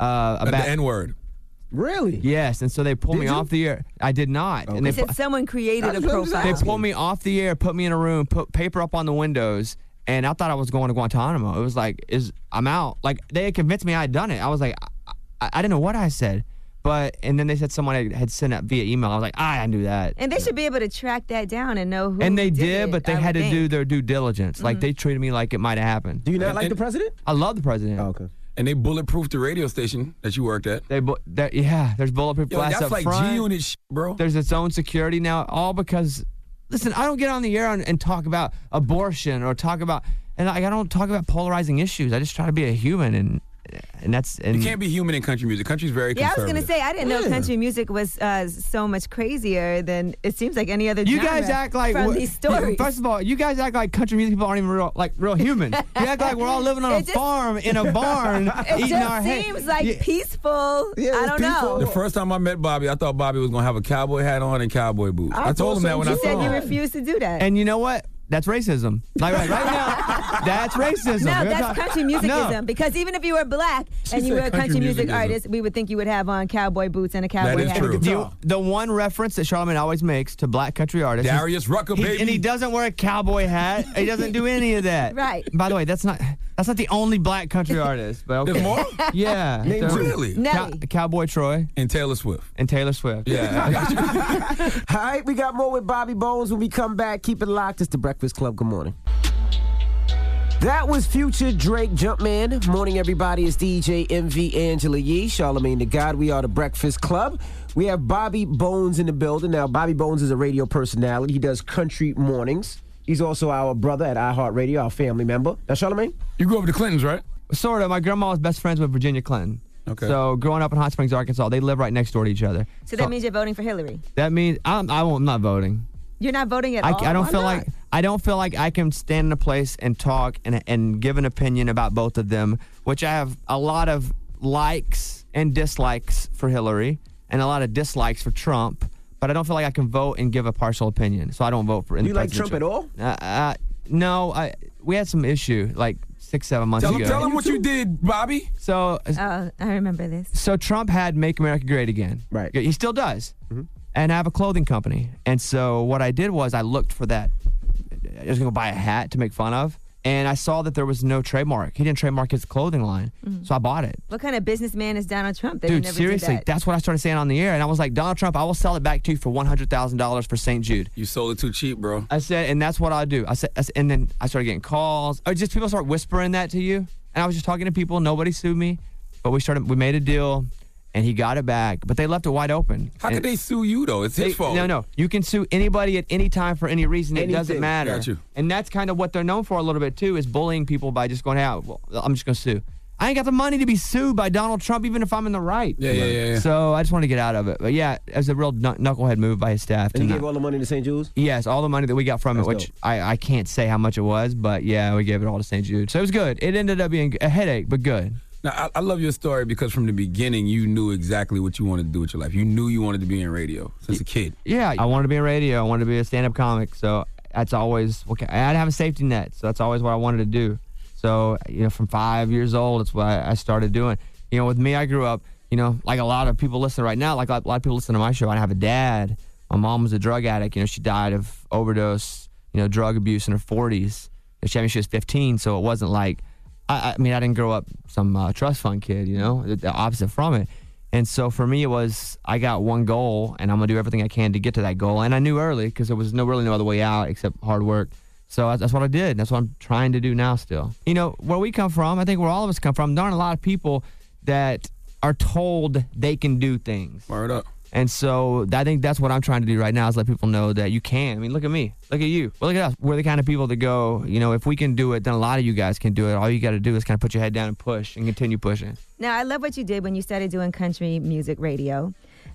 the N-word. Really? Yes. And so they pulled me off the air. I did not. Okay. And they said someone created a profile. They pulled me off the air, put me in a room, put paper up on the windows, and I thought I was going to Guantanamo. It was like, I'm out. Like they had convinced me I had done it. I was like, I didn't know what I said. And then they said someone had sent it via email. I was like, I knew that. And they should be able to track that down and know who. And they did, but they had to do their due diligence. Like they treated me like it might have happened. Do you not like the president? I love the president. Oh, okay. And they bulletproofed the radio station that you worked at. There's bulletproof glass that's up like front. G-Unit shit, bro. There's its own security now, all because, listen, I don't get on the air and talk about abortion or talk about, and I don't talk about polarizing issues. I just try to be a human and that's. And you can't be human in country music. Country's very conservative. I was gonna say I didn't know country music was so much crazier than it seems like any other. You genre guys act like from these stories. First of all, you guys act like country music people aren't even real humans. You act like we're all living on a farm in a barn eating our hay. It just seems like peaceful. I don't know. The first time I met Bobby, I thought Bobby was gonna have a cowboy hat on and cowboy boots. I told him that when I saw him. You said you refused to do that. And you know what? That's racism. Like right now, that's racism. No, that's country musicism. Because even if you were black and you were a country music artist, we would think you would have on cowboy boots and a cowboy hat. That is true. The one reference that Charlamagne always makes to black country artists, Darius Rucker, baby, and he doesn't wear a cowboy hat. He doesn't do any of that. Right. By the way, that's not the only black country artist. But okay. There's more. Yeah. Really? Cowboy Troy and Taylor Swift. Yeah. All right, we got more with Bobby Bones when we come back. Keep it locked. It's the Breakfast Club. Good morning. That was Future Drake Jumpman. Morning, everybody. It's DJ MV Angela Yee, Charlamagne the God. We are the Breakfast Club. We have Bobby Bones in the building. Now, Bobby Bones is a radio personality. He does country mornings. He's also our brother at iHeartRadio, our family member. Now, Charlamagne? You grew up with the Clintons, right? Sort of. My grandma was best friends with Virginia Clinton. Okay. So growing up in Hot Springs, Arkansas, they live right next door to each other. So that means you're voting for Hillary? That means I'm not voting. You're not voting at all? I don't feel like I can stand in a place and talk and give an opinion about both of them, which I have a lot of likes and dislikes for Hillary and a lot of dislikes for Trump, but I don't feel like I can vote and give a partial opinion, so I don't vote for. Do you like Trump at all? No, we had some issue like 6-7 months ago. Tell him what you did, Bobby. So I remember this. So Trump had Make America Great Again. Right. He still does. Mm-hmm. And I have a clothing company. And so what I did was I looked for that. I was going to buy a hat to make fun of. And I saw that there was no trademark. He didn't trademark his clothing line. Mm-hmm. So I bought it. What kind of businessman is Donald Trump? Dude, seriously, that's what I started saying on the air. And I was like, Donald Trump, I will sell it back to you for $100,000 for St. Jude. You sold it too cheap, bro. I said, and that's what I'll do. I said, and then I started getting calls. Or just people start whispering that to you. And I was just talking to people. Nobody sued me. But we made a deal. And he got it back, but they left it wide open. How could they sue you, though? It's his fault. No. You can sue anybody at any time for any reason. Anything. It doesn't matter. Got you. And that's kind of what they're known for a little bit, too, is bullying people by just going out. Well, I'm just going to sue. I ain't got the money to be sued by Donald Trump, even if I'm in the right. Yeah. So I just want to get out of it. But yeah, it was a real knucklehead move by his staff. And he gave all the money to St. Jude's? Yes, all the money that we got from it, which I can't say how much it was, but yeah, we gave it all to St. Jude. So it was good. It ended up being a headache, but good. Now, I love your story because from the beginning, you knew exactly what you wanted to do with your life. You knew you wanted to be in radio since a kid. Yeah, I wanted to be in radio. I wanted to be a stand-up comic. So that's always, okay, I had to have a safety net. So that's always what I wanted to do. So, from 5 years old, it's what I started doing. With me, I grew up, like a lot of people listening right now, like a lot of people listen to my show. I have a dad. My mom was a drug addict. She died of overdose, drug abuse in her 40s. She was 15, so it wasn't like, I didn't grow up some trust fund kid, the opposite from it. And so for me, it was, I got one goal, and I'm going to do everything I can to get to that goal. And I knew early, because there was really no other way out except hard work. So that's what I did. That's what I'm trying to do now still. Where we come from, I think where all of us come from, there aren't a lot of people that are told they can do things. Word up. And so I think that's what I'm trying to do right now, is let people know that you can. Look at me. Look at you. Well, look at us. We're the kind of people that go, if we can do it, then a lot of you guys can do it. All you got to do is kind of put your head down and push and continue pushing. Now, I love what you did when you started doing country music radio.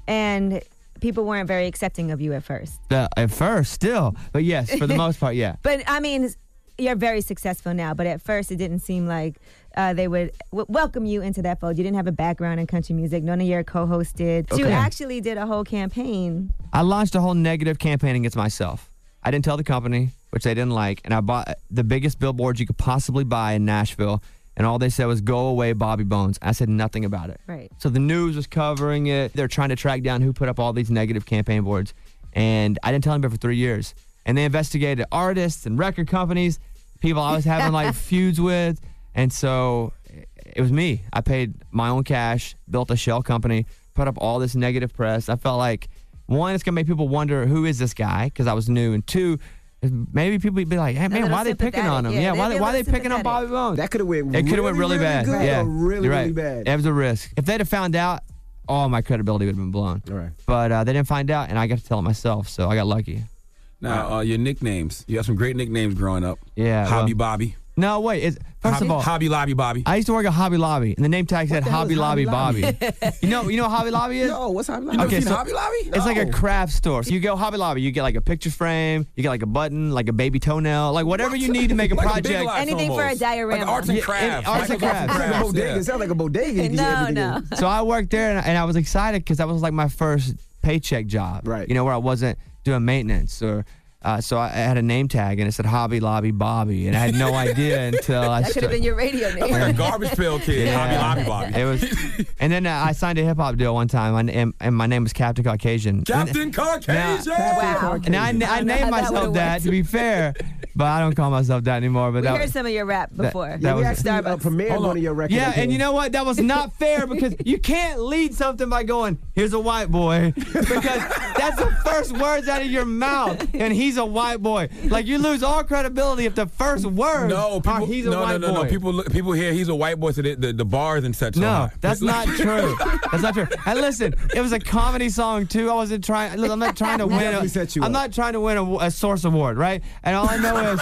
And people weren't very accepting of you at first. At first, still. But yes, for the most part, yeah. But, you're very successful now. But at first, it didn't seem like they would welcome you into that fold. You didn't have a background in country music. None of your co-hosts did. Okay. You actually did a whole campaign. I launched a whole negative campaign against myself. I didn't tell the company, which they didn't like, and I bought the biggest billboards you could possibly buy in Nashville, and all they said was, "Go away, Bobby Bones." I said nothing about it. Right. So the news was covering it. They're trying to track down who put up all these negative campaign boards, and I didn't tell anybody for 3 years. And they investigated artists and record companies, people I was having feuds with. And so it was me. I paid my own cash, built a shell company, put up all this negative press. I felt like, one, it's going to make people wonder, who is this guy? Because I was new. And two, maybe people would be like, hey, man, why are they picking on him? Yeah, why are they picking on Bobby Bones? That could have went really bad. Good, yeah, really, you're right. really bad. It was a risk. If they'd have found out, my credibility would have been blown. All right. But they didn't find out, and I got to tell it myself, so I got lucky. Now, your nicknames. You had some great nicknames growing up. Yeah. Hobby Bobby. No, wait. First of all, Hobby Lobby Bobby. I used to work at Hobby Lobby, and the name tag said Hobby Lobby Bobby. You know what Hobby Lobby is? No, what's Hobby Lobby? You never seen Hobby Lobby? It's like a craft store. So you go Hobby Lobby, you get like a picture frame, you get like a button, like a baby toenail, like whatever you need to make a project. Anything for a diorama. Like arts and crafts. Arts and crafts. It sounds like a bodega. No. So I worked there, and I was excited because that was like my first paycheck job. Right. Where I wasn't doing maintenance or. So I had a name tag, and it said Hobby Lobby Bobby, and I had no idea until I. That could have been your radio name. Like a garbage pail kid, yeah. Hobby Lobby Bobby. It was, and then I signed a hip hop deal one time, and my name was Captain Caucasian. Captain Caucasian. Wow. And I named myself that, to be fair, but I don't call myself that anymore. But we heard some of your rap before. We actually premiered one of your records. Yeah, and you know what? That was not fair because you can't lead something by going, "Here's a white boy," because that's the first words out of your mouth, and he's a white boy. Like, you lose all credibility if the first words are he's a white boy. No. People hear he's a white boy, so the bars and such. No, that's not true. That's not true. And listen, it was a comedy song too. I'm not trying to win. I'm not trying to win a Source Award, right? And all I know is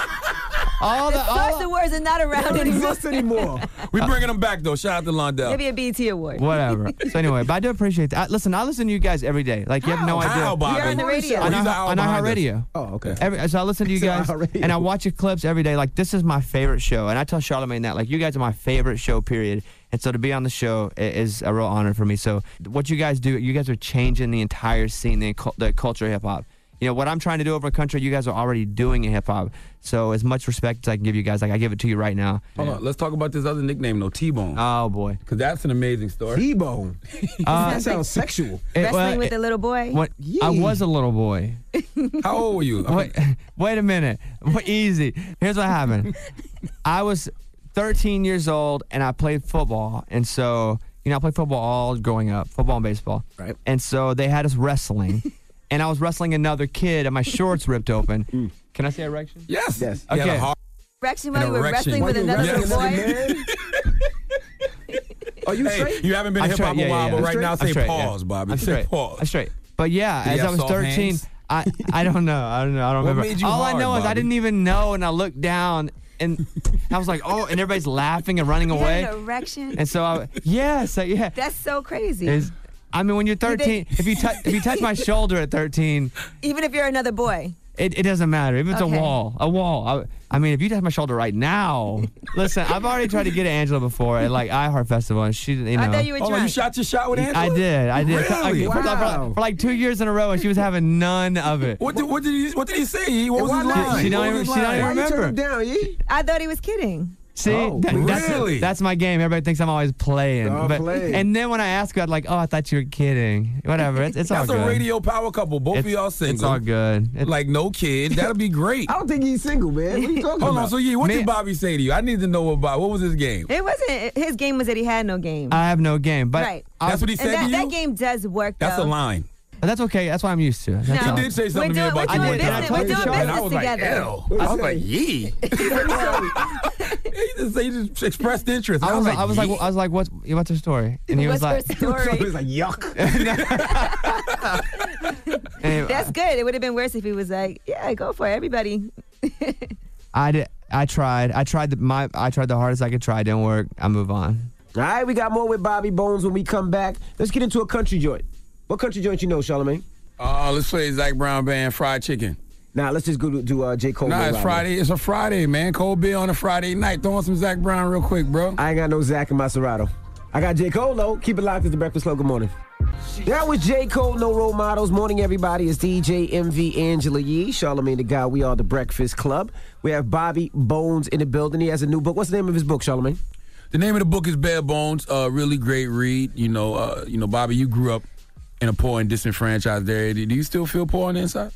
Source Awards are not around anymore. We're bringing them back though. Shout out to Londell. Maybe a BET Award. Whatever. So anyway, but I do appreciate that. I listen to you guys every day. Like, you have no idea. How, Bobby? You're on the radio. On iHeartRadio. Oh, okay. So I listen to you guys, and I watch your clips every day. Like, this is my favorite show, and I tell Charlamagne that. Like, you guys are my favorite show, period. And so to be on the show is a real honor for me. So what you guys do, you guys are changing the entire scene, the culture of hip hop. What I'm trying to do over the country, you guys are already doing in hip hop. So as much respect as I can give you guys, like, I give it to you right now. Hold on, let's talk about this other nickname though, T-Bone. Oh boy, because that's an amazing story. T-Bone. That sounds sexual. Wrestling with a little boy. I was a little boy. How old were you? Wait a minute. Easy. Here's what happened. I was 13 years old, and I played football, and so I played football all growing up, football and baseball. Right. And so they had us wrestling. And I was wrestling another kid, and my shorts ripped open. Can I say erection? Yes. Okay. Erection while you were wrestling with another little boy? Are you straight? You haven't been in hip-hop a while, but right now say pause, Bobby. Say pause. I'm straight. But yeah, as I was 13, I don't know. I don't remember. Made you All hard, I know is Bobby? I didn't even know, and I looked down, and I was like, oh, and everybody's laughing and running away. You had an erection? And so yeah. That's so crazy. When you're 13, if you touch my shoulder at 13, even if you're another boy. It doesn't matter. If it's a wall. I mean, if you touch my shoulder right now, listen, I've already tried to get Angela before at like iHeart Festival, and she, you know. I thought you were drunk. You shot your shot with Angela? I did. Really? For like 2 years in a row, and she was having none of it. What did he say? What was his line? She don't even remember. I thought he was kidding. See, that's my game. Everybody thinks I'm always playing. And then when I ask her, I'm like, I thought you were kidding. Whatever, it's all good. That's a radio power couple. Both of y'all single. It's all good. Like no kids. That'll be great. I don't think he's single, man. What are you talking about? Hold on. So what did Bobby say to you? I need to know what was his game? It wasn't. His game was that he had no game. I have no game, but right. That's what he said to you? That game does work. That's though. a line. But that's okay. That's what I'm used to. He did say something to me about you. We're doing business together. I was like, yee. He just expressed interest. I was like, what's her story? And he was like, he was like, yuck. That's good. It would have been worse if he was like, yeah, go for it, everybody. I tried the hardest I could try. It didn't work. I move on. All right, we got more with Bobby Bones when we come back. Let's get into a country joint. What country joint you know, Charlamagne? Let's play Zach Brown Band, Fried Chicken. Nah, let's just go to J. Cole. Nah, it's Friday. It's a Friday, man. Cole Bill on a Friday night. Throw on some Zach Brown real quick, bro. I ain't got no Zach in my Serato. I got J. Cole, though. Keep it locked at the Breakfast Club. Good morning. That was J. Cole, No Role Models. Morning, everybody. It's DJ MV Angela Yee, Charlamagne the Guy. We are the Breakfast Club. We have Bobby Bones in the building. He has a new book. What's the name of his book, Charlamagne? The name of the book is Bare Bones. Really great read. You know, Bobby, you grew up in a poor and disenfranchised area. Do you still feel poor on the inside?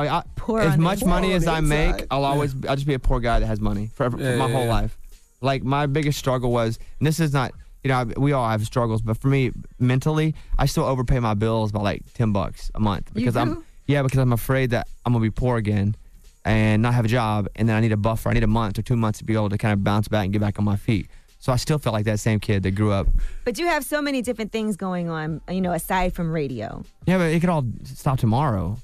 As much money as I make, I'll just be a poor guy that has money for my whole life. Like my biggest struggle was, and this is not, we all have struggles, but for me, mentally, I still overpay my bills by like $10 a month because I'm afraid that I'm gonna be poor again and not have a job, and then I need a buffer. I need a month or 2 months to be able to kind of bounce back and get back on my feet. So I still felt like that same kid that grew up. But you have so many different things going on, aside from radio. Yeah, but it could all stop tomorrow.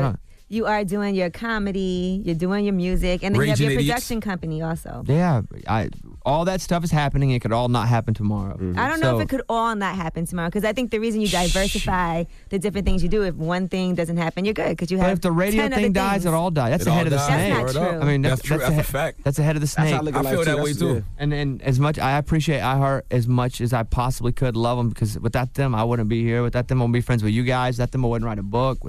You are doing your comedy, you're doing your music, and then you have your production company also. Yeah, all that stuff is happening. It could all not happen tomorrow. Mm-hmm. I don't know if it could all not happen tomorrow, because I think the reason you diversify the different things you do, if one thing doesn't happen, you're good, because you have. But if the radio thing dies, it all dies. That's the head of the snake. That's not true. I mean, that's a fact. That's the head of the snake. I feel that way too. And as much I appreciate iHeart as much as I possibly could, love them, because without them I wouldn't be here. Without them I wouldn't be friends with you guys. Without them I wouldn't write a book.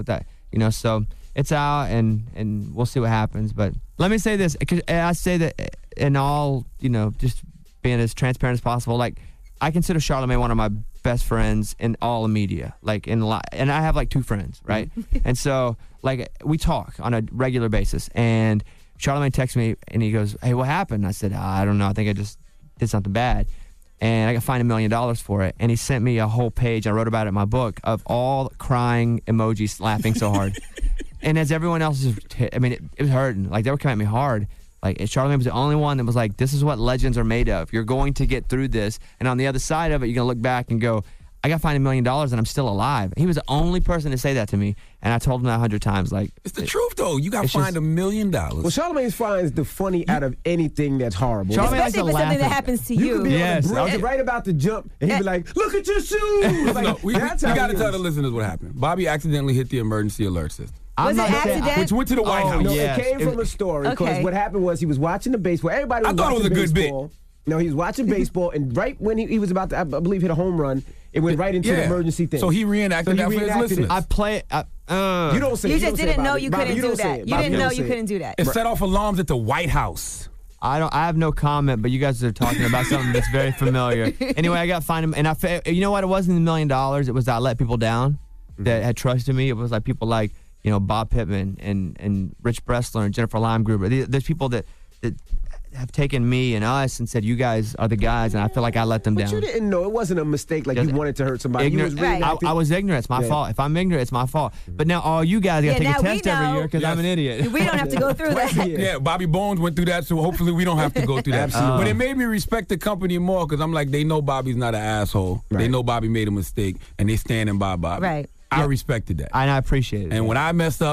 So. It's out, and we'll see what happens. But let me say this. I say that in all, just being as transparent as possible. Like, I consider Charlamagne one of my best friends in all of media. Like, and I have, like, 2 friends, right? And so, like, we talk on a regular basis. And Charlamagne texts me, and he goes, hey, what happened? I said, I don't know. I think I just did something bad. And I got fined $1 million for it. And he sent me a whole page, I wrote about it in my book, of all crying emojis laughing so hard. And as everyone else it was hurting. Like, they were coming at me hard. Like, Charlamagne was the only one that was like, this is what legends are made of. You're going to get through this. And on the other side of it, you're going to look back and go, I got fined $1 million and I'm still alive. He was the only person to say that to me. And I told him that 100 times. Like, it's the truth, though. You got fined $1 million. Well, Charlamagne finds the funny out of anything that's horrible. Especially for something that happens to you. Could be right about to jump, and he'd be like, look at your shoes. We got to tell the listeners what happened. Bobby accidentally hit the emergency alert system. Was it accident? Which went to the White House. No, it came from a story, because what happened was he was watching the baseball. Everybody was watching baseball. I thought it was a good bit. No, he was watching baseball, and right when he was about to, I believe, hit a home run, it went right into the emergency thing. So he reenacted that for his listeners. I play it. You don't say. You just didn't know you couldn't do that. You didn't know you couldn't do that. It set off alarms at the White House. I have no comment, but you guys are talking about something that's very familiar. Anyway, I got fined, and you know what? It wasn't $1 million. It was that I let people down that had trusted me. It was like people like Bob Pittman and Rich Bressler and Jennifer Limegruber. There's people that have taken me and us and said, you guys are the guys, and I feel like I let them down. But you didn't know. It wasn't a mistake like you wanted to hurt somebody. I was ignorant. It's my fault. If I'm ignorant, it's my fault. But now all you guys got to take a test every year because I'm an idiot. We don't have to go through that. Yeah, Bobby Bones went through that, so hopefully we don't have to go through that. But it made me respect the company more, because I'm like, they know Bobby's not an asshole. Right. They know Bobby made a mistake, and they standing by Bobby. Right. I respected that. And I appreciate it. And when I messed up,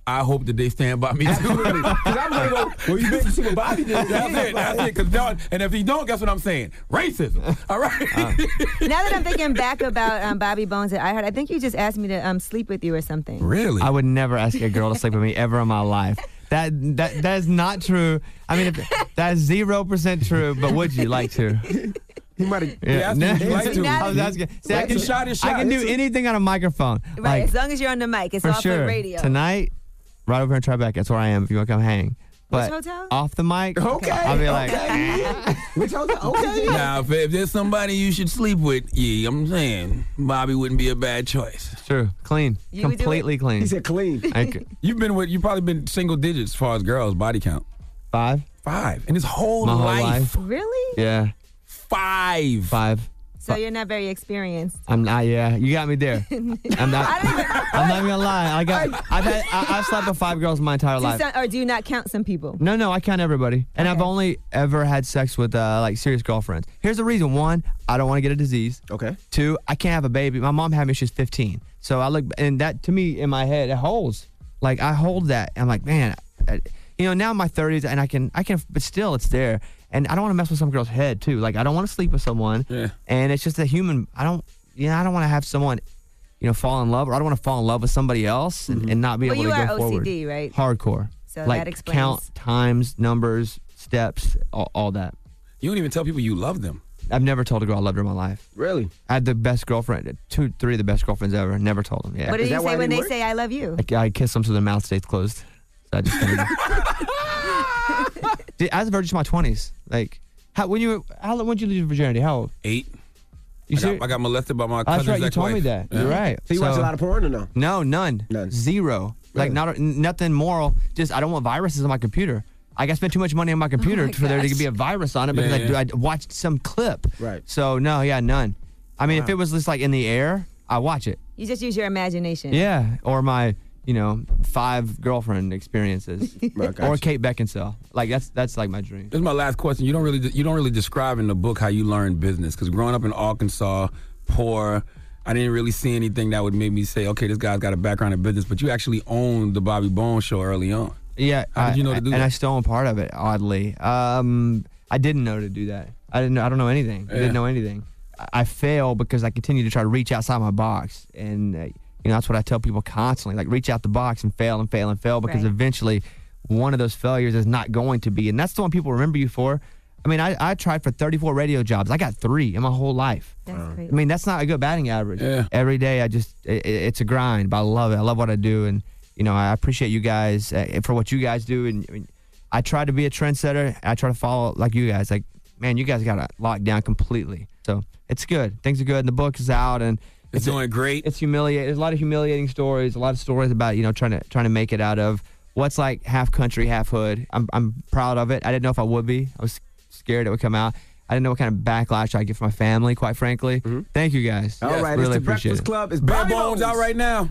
I hope that they stand by me too. Absolutely. 'Cause I'm gonna go, well, you better see what Bobby did. That's it. 'Cause and if he don't, guess what I'm saying? Racism. All right. Now that I'm thinking back about Bobby Bones at iHeart, I think you just asked me to sleep with you or something. Really? I would never ask a girl to sleep with me ever in my life. That is not true. I mean, that is 0% true. But would you like to? He might have. Yeah, like to. I was asking. See, I can do anything on a microphone. Right, Like, as long as you're on the mic, it's for off sure. the radio. Tonight, right over in Tribeca. That's where I am. If you want to come hang. But Which hotel? off the mic, Okay. I'll be like, Which hotel? Okay. Now, if there's somebody you should sleep with, I'm saying Bobby wouldn't be a bad choice. True, clean, You would do completely clean. He said clean. You've probably been single digits as far as girls body count. 5. 5 in his whole My whole life. life. Really? Yeah, 5. So you're not very experienced. I'm not. Yeah, you got me there. I'm not. I'm not even gonna lie. I've slept with 5 girls my entire life. Or do you not count some people? No, I count everybody. And I've only ever had sex with like serious girlfriends. Here's the reason. 1, I don't want to get a disease. Okay. 2, I can't have a baby. My mom had me when she was 15. So I look, and that to me in my head, it holds. Like I hold that. I'm like, man, now in my 30s and I can, but still it's there. And I don't want to mess with some girl's head too. Like I don't want to sleep with someone. Yeah. And it's just a human. I don't want to have someone, fall in love, or I don't want to fall in love with somebody else and not be able to go forward. Well, you are OCD, right? Hardcore. So like that explains. count times, numbers, steps, all that. You don't even tell people you love them. I've never told a girl I loved her in my life. Really? I had the best girlfriend, 2, 3 of the best girlfriends ever. Never told them. Yeah. What do you say when they say "I love you"? I kiss them so their mouth stays closed. So I just Dude, I was a virgin to my 20s. Like, when did you lose your virginity? How old? 8. You I got molested by my That's cousin's right. You ex-wife. told me that. Yeah. You're right. So you watch a lot of porn or no? No, none. 0. Like nothing moral. Just I don't want viruses on my computer. I spent too much money on my computer for there to be a virus on it because I watched some clip. Right. So no, none. I mean, if it was just like in the air, I watch it. You just use your imagination. Yeah, or my 5 girlfriend experiences, or Kate Beckinsale. Like that's like my dream. This is my last question. You don't really describe in the book how you learned business, because growing up in Arkansas, poor, I didn't really see anything that would make me say, okay, this guy's got a background in business. But you actually owned the Bobby Bones Show early on. Yeah, how did you know to do that? And I still own part of it. Oddly, I didn't know to do that. I don't know anything. I didn't know anything. I fail because I continue to try to reach outside my box, and that's what I tell people constantly. Like, reach out the box and fail and fail and fail, because eventually one of those failures is not going to be, and that's the one people remember you for. I mean, I tried for 34 radio jobs. I got 3 in my whole life. That's great. I mean, that's not a good batting average. Yeah. Every day, it's a grind, but I love it. I love what I do, and I appreciate you guys for what you guys do. And I try to be a trendsetter. I try to follow like you guys. Like, man, you guys got it locked down completely. So it's good. Things are good, and the book is out, and it's doing great. It's humiliating. There's a lot of humiliating stories. A lot of stories about trying to make it out of what's like half country, half hood. I'm proud of it. I didn't know if I would be. I was scared it would come out. I didn't know what kind of backlash I'd get from my family, quite frankly. Thank you guys. All right, really it's the appreciate Breakfast it. Club. It's Bad Bobby Bones out right now.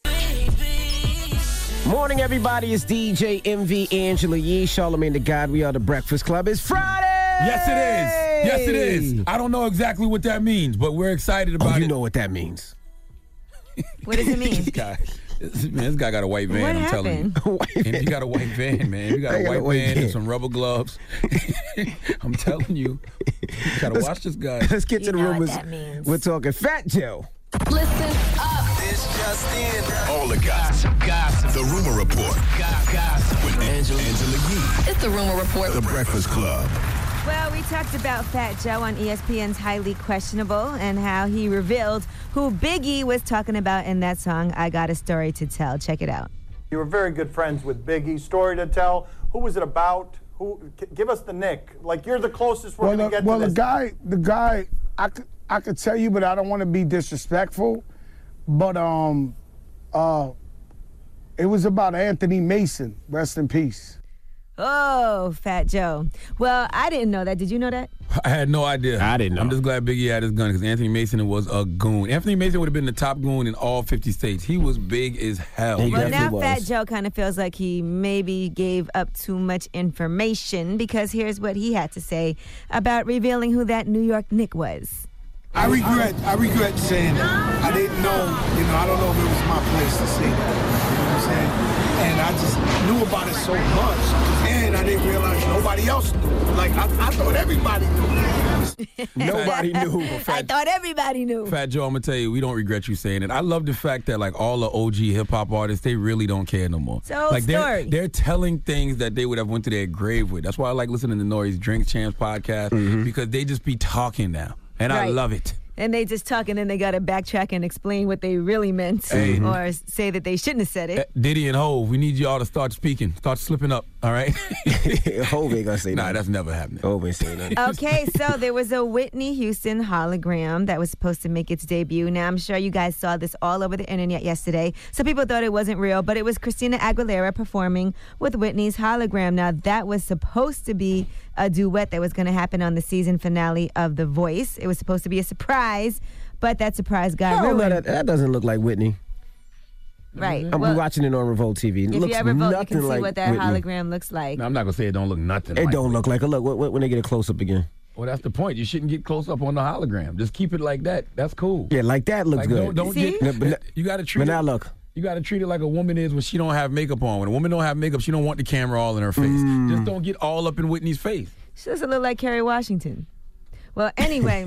Morning, everybody. It's DJ MV, Angela Yee, Charlamagne the God. We are the Breakfast Club. It's Friday. Yes, it is. Yes, it is. I don't know exactly what that means, but we're excited about it. You know what that means. What does it mean? This guy got a white van, I'm telling you. And he got a white van, man. He got a white van and some rubber gloves. I'm telling you. You gotta watch this guy. Let's get to the rumors. We're talking Fat Joe. Listen up. This just in. All the gossip. The Rumor Report. Gossip. With Angela Yee. It's the Rumor Report. The Breakfast Club. Well, we talked about Fat Joe on ESPN's Highly Questionable and how he revealed who Biggie was talking about in that song, I Got a Story to Tell. Check it out. You were very good friends with Biggie. Story to tell. Who was it about? Give us the nick. Like, you're the closest we're going to get to this. The guy, I could tell you, but I don't want to be disrespectful. But it was about Anthony Mason. Rest in peace. Oh, Fat Joe. Well, I didn't know that. Did you know that? I had no idea. I didn't know. I'm just glad Biggie had his gun, because Anthony Mason was a goon. Anthony Mason would have been the top goon in all 50 states. He was big as hell. Well, now Fat Joe kind of feels like he maybe gave up too much information, because here's what he had to say about revealing who that New York Knick was. I regret saying that. I didn't know, I don't know if it was my place to say that. You know what I'm saying? And so much, and I didn't realize nobody else knew. Like, I thought everybody knew. Nobody knew. I thought everybody knew. Fat Joe, I'm going to tell you, we don't regret you saying it. I love the fact that, like, all the OG hip-hop artists, they really don't care no more. It's an old like, story. They're telling things that they would have went to their grave with. That's why I like listening to Nori's Drink Champs podcast, because they just be talking now, and I love it. And they just talk, and then they got to backtrack and explain what they really meant, or say that they shouldn't have said it. Diddy and Hov, we need y'all to start speaking, start slipping up, all right? Hov ain't gonna say Nah, nothing. that's never happening. Hov ain't saying nothing. Okay, so there was a Whitney Houston hologram that was supposed to make its debut. Now, I'm sure you guys saw this all over the internet yesterday. Some people thought it wasn't real, but it was Christina Aguilera performing with Whitney's hologram. Now, that was supposed to be a duet that was going to happen on the season finale of The Voice. It was supposed to be a surprise, but that surprise got ruined. That doesn't look like Whitney. Right. I'm watching it on Revolt TV. It If looks you ever vote, you can see like what that Whitney. hologram looks like. No, I'm not going to say it don't look nothing It like don't look like it. Look, when they get a close-up again. Well, that's the point. You shouldn't get close up on the hologram. Just keep it like that. That's cool. Yeah, like that looks good. Don't See? get. You got to treat. But it. now look. You got to treat it like a woman is when she don't have makeup on. When a woman don't have makeup, she don't want the camera all in her face. Just don't get all up in Whitney's face. She doesn't look like Kerry Washington. Well, anyway,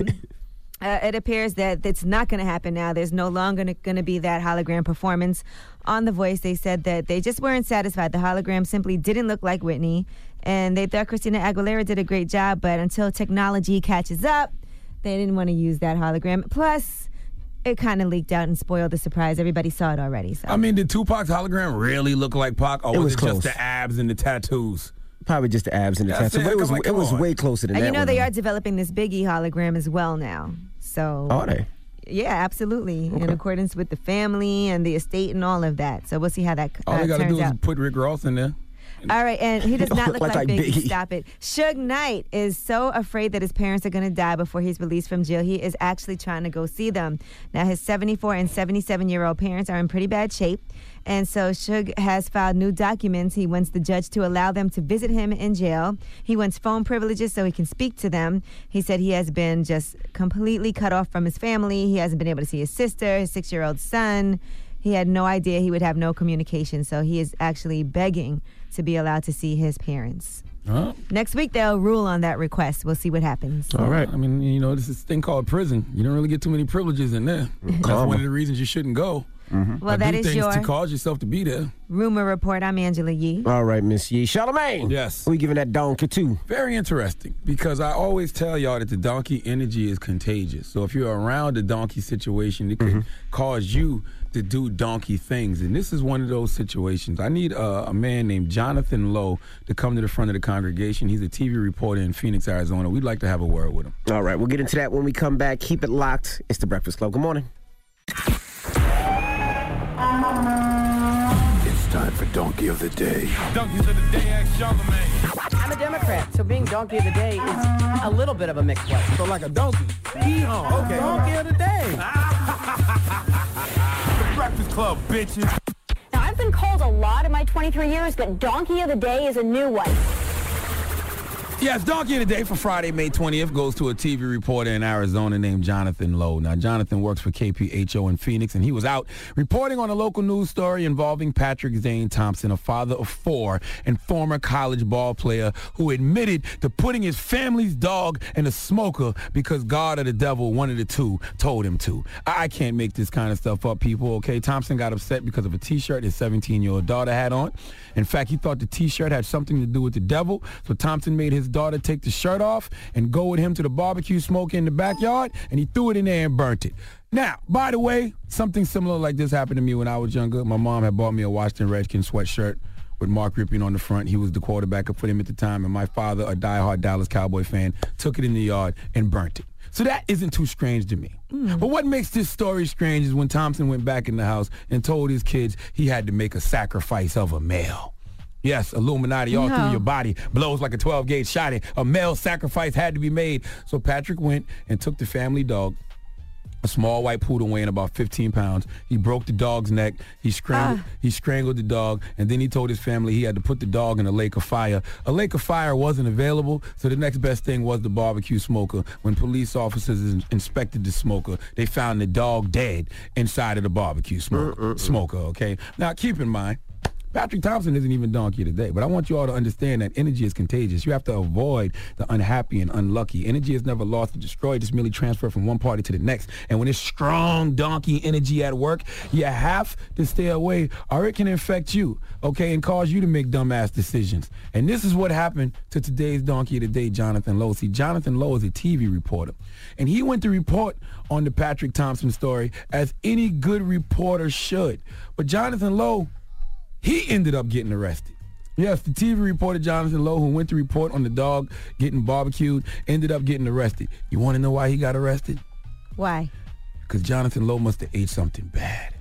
it appears that it's not going to happen now. There's no longer going to be that hologram performance on The Voice. They said that they just weren't satisfied. The hologram simply didn't look like Whitney, and they thought Christina Aguilera did a great job, but until technology catches up, they didn't want to use that hologram. Plus, it kind of leaked out and spoiled the surprise. Everybody saw it already. So. I mean, did Tupac's hologram really look like Pac, or was it just the abs and the tattoos? Probably just the abs and the tattoo, but it was way closer than that. And you know one. they are developing this Biggie hologram as well now. So Are they? Yeah, absolutely. In accordance with the family and the estate and all of that. So we'll see how that All they got to turns do out. is put Rick Ross in there. All right, and he does not look like Biggie. Biggie. Stop it. Suge Knight is so afraid that his parents are going to die before he's released from jail. He is actually trying to go see them. Now, his 74 and 77-year-old parents are in pretty bad shape. And so Suge has filed new documents. He wants the judge to allow them to visit him in jail. He wants phone privileges so he can speak to them. He said he has been just completely cut off from his family. He hasn't been able to see his sister, his 6-year-old son. He had no idea he would have no communication. So he is actually begging to be allowed to see his parents. Next week, they'll rule on that request. We'll see what happens. All right. I mean, you know, this is this thing called prison. You don't really get too many privileges in there. That's one of the reasons you shouldn't go. Well, that is your to cause yourself to be there. rumor report. I'm Angela Yee. All right, Miss Yee. Charlamagne. Yes. We giving that donkey too. Very interesting, because I always tell y'all that the donkey energy is contagious. So if you're around a donkey situation, it could cause you to do donkey things. And this is one of those situations. I need a man named Jonathan Lowe to come to the front of the congregation. He's a TV reporter in Phoenix, Arizona. We'd like to have a word with him. All right, we'll get into that when we come back. Keep it locked. It's The Breakfast Club. Good morning. It's time for Donkey of the Day. Donkeys of the Day, ask Charlamagne. I'm a Democrat, so being Donkey of the Day is a little bit of a mixed blessing. So like a donkey. Yeehaw. Okay. Donkey of the Day. The Breakfast Club, bitches. Now, I've been called a lot in my 23 years, but Donkey of the Day is a new one. Yes, Donkey of the Day for Friday, May 20th goes to a TV reporter in Arizona named Jonathan Lowe. Now, Jonathan works for KPHO in Phoenix, and he was out reporting on a local news story involving Patrick Zane Thompson, a father of 4 and former college ball player who admitted to putting his family's dog in a smoker because God or the devil, one of the two, told him to. I can't make this kind of stuff up, people, okay? Thompson got upset because of a T-shirt his 17-year-old daughter had on. In fact, he thought the T-shirt had something to do with the devil, so Thompson made his daughter take the shirt off and go with him to the barbecue smoker in the backyard, and he threw it in there and burnt it. Now, by the way, something similar like this happened to me when I was younger. My mom had bought me a Washington Redskins sweatshirt with Mark Ripien on the front. He was the quarterback for them at the time, and my father, a diehard Dallas Cowboy fan, took it in the yard and burnt it. So that isn't too strange to me. But what makes this story strange is when Thompson went back in the house and told his kids he had to make a sacrifice of a male. Yes, Illuminati all through your body, blows like a 12-gauge shot. A male sacrifice had to be made. So Patrick went and took the family dog, a small white poodle weighing about 15 pounds. He broke the dog's neck. He strangled the dog, and then he told his family he had to put the dog in a lake of fire. A lake of fire wasn't available, so the next best thing was the barbecue smoker. When police officers inspected the smoker, they found the dog dead inside of the barbecue smoker, okay? Now, keep in mind, Patrick Thompson isn't even donkey today, but I want you all to understand that energy is contagious. You have to avoid the unhappy and unlucky. Energy is never lost or destroyed, just merely transferred from one party to the next. And when it's strong donkey energy at work, you have to stay away or it can infect you, okay, and cause you to make dumbass decisions. And this is what happened to today's donkey of the day, Jonathan Lowe. See, Jonathan Lowe is a TV reporter, and he went to report on the Patrick Thompson story as any good reporter should. But Jonathan Lowe, he ended up getting arrested. Yes, the TV reporter Jonathan Lowe, who went to report on the dog getting barbecued, ended up getting arrested. You want to know why he got arrested? Why? Because Jonathan Lowe must have ate something bad.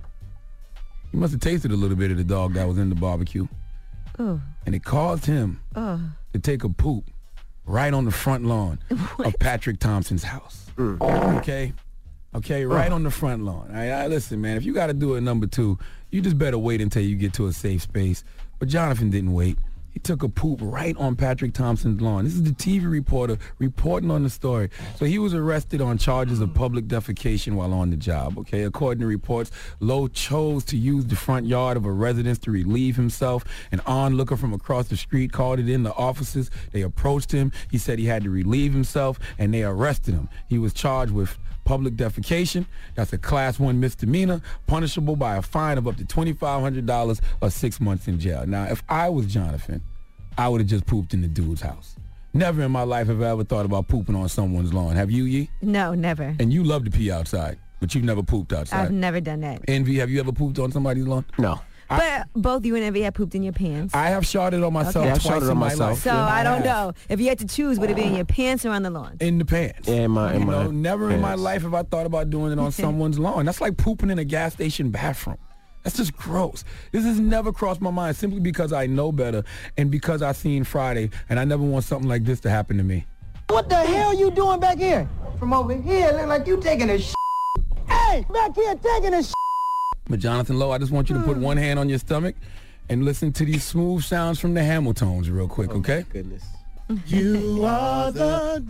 He must have tasted a little bit of the dog that was in the barbecue. Oh. And it caused him to take a poop right on the front lawn of Patrick Thompson's house. Okay? Okay, right on the front lawn. Listen, man, if you got to do it number 2, you just better wait until you get to a safe space. But Jonathan didn't wait. He took a poop right on Patrick Thompson's lawn. This is the TV reporter reporting on the story. So he was arrested on charges of public defecation while on the job, okay? According to reports, Lowe chose to use the front yard of a residence to relieve himself. An onlooker from across the street called it in the offices. They approached him. He said he had to relieve himself, and they arrested him. He was charged with public defecation. That's a Class 1 misdemeanor, punishable by a fine of up to $2,500 or 6 months in jail. Now, if I was Jonathan, I would have just pooped in the dude's house. Never in my life have I ever thought about pooping on someone's lawn. Have you, Yee? No, never. And you love to pee outside, but you've never pooped outside. I've never done that. Envy, have you ever pooped on somebody's lawn? No. But both you and Envy have pooped in your pants. I have sharted on myself twice in my life. So I don't know. If you had to choose, would it be in your pants or on the lawn? In the pants. Yeah, never in my life have I thought about doing it on someone's lawn. That's like pooping in a gas station bathroom. That's just gross. This has never crossed my mind simply because I know better and because I seen Friday, and I never want something like this to happen to me. What the hell you doing back here? From over here, look like you taking a shit. Hey, back here taking a shit. But Jonathan Lowe, I just want you to put one hand on your stomach and listen to these smooth sounds from the Hamiltones real quick, okay? Goodness. You are the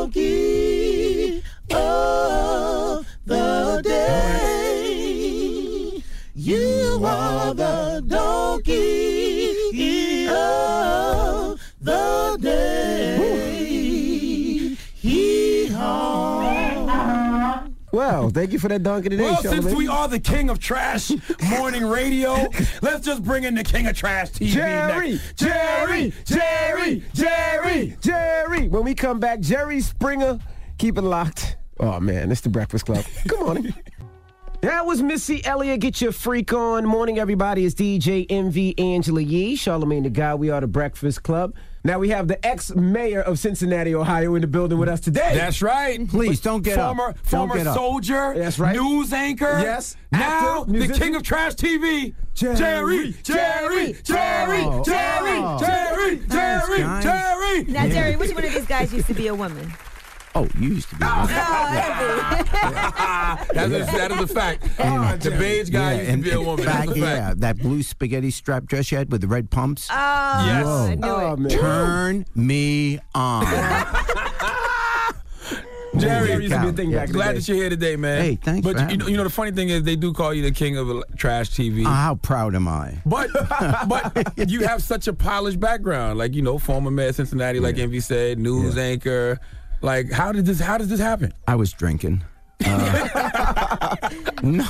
donkey of the day. You are the donkey of the day. Hee-haw. Well, thank you for that donkey today, Well, Charlamagne. since we are the king of trash morning radio, let's just bring in the king of trash TV Jerry. When we come back, Jerry Springer, keep it locked. Oh, man, it's the Breakfast Club. Good morning. That was Missy Elliott. Get your freak on. Morning, everybody. It's DJ MV Angela Yee, Charlamagne the Guy. We are the Breakfast Club. Now we have the ex-mayor of Cincinnati, Ohio, in the building with us today. That's right. Please don't get up. Former soldier. That's right. News anchor. Yes. Now Actor, the musician. king of trash TV. Jerry. Now, Jerry, which one of these guys used to be a woman? Oh, you used to be. That is a fact. The beige guy used to be a woman. Fact, That's a fact. that blue spaghetti strap dress you had with the red pumps. Oh, yes. I knew it. Man. Turn me on. Jerry, used to be a thing back in the glad day. that you're here today, man. Hey, thanks But for having you know, the funny thing is, they do call you the king of trash TV. How proud am I? But you have such a polished background, like former mayor of Cincinnati, like Envy said, news anchor. Like, how does this happen? I was drinking. No,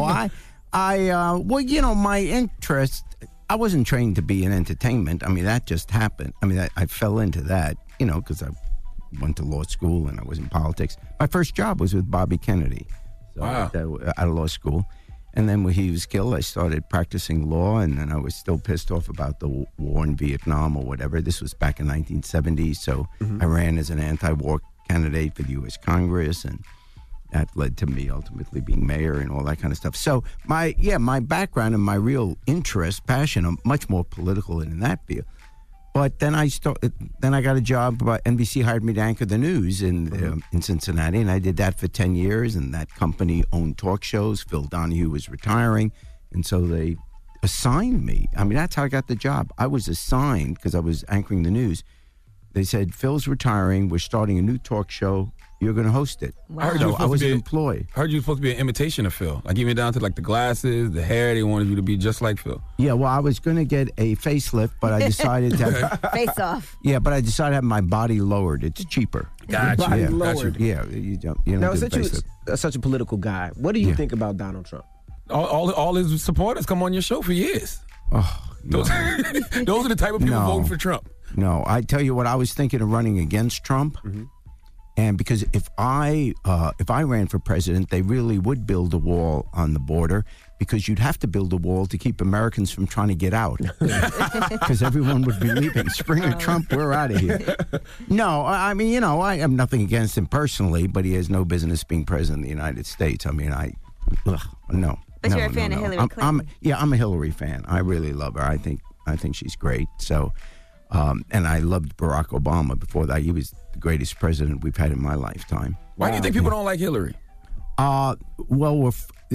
well, my interest, I wasn't trained to be in entertainment. I mean, that just happened. I mean, I fell into that, because I went to law school and I was in politics. My first job was with Bobby Kennedy. So wow. Out of law school. And then when he was killed, I started practicing law, and then I was still pissed off about the war in Vietnam or whatever. This was back in 1970, so I ran as an anti-war candidate for the U.S. Congress, and that led to me ultimately being mayor and all that kind of stuff. So my background and my real interest, passion, are much more political than in that field. But then I got a job. NBC hired me to anchor the news in Cincinnati, and I did that for 10 years. And that company owned talk shows. Phil Donahue was retiring, and so they assigned me. I mean, that's how I got the job. I was assigned because I was anchoring the news. They said, Phil's retiring. We're starting a new talk show. you're going to host it. I heard So I was employed. I heard you were supposed to be an imitation of Phil. Like even down to like the glasses, the hair. They wanted you to be just like Phil. Yeah, well, I was going to get a facelift, but I decided to Face off. Yeah, but I decided to have my body lowered. It's cheaper. Gotcha. Body Yeah, lowered. Yeah, you don't Now, do since facelift. you're such a political guy, what do you think about Donald Trump? All his supporters come on your show for years. Oh, Those are the type of people No. voting for Trump. No, I tell you what, I was thinking of running against Trump. And because if I ran for president, they really would build a wall on the border because you'd have to build a wall to keep Americans from trying to get out because everyone would be leaving. Springer, Trump, we're out of here. No, I mean, I have nothing against him personally, but he has no business being president of the United States. I mean, no. But No, you're a fan no, of no. Hillary Clinton. I'm a Hillary fan. I really love her. I think she's great. So, and I loved Barack Obama before that. He was the greatest president we've had in my lifetime. Why do you think people don't like Hillary? Well,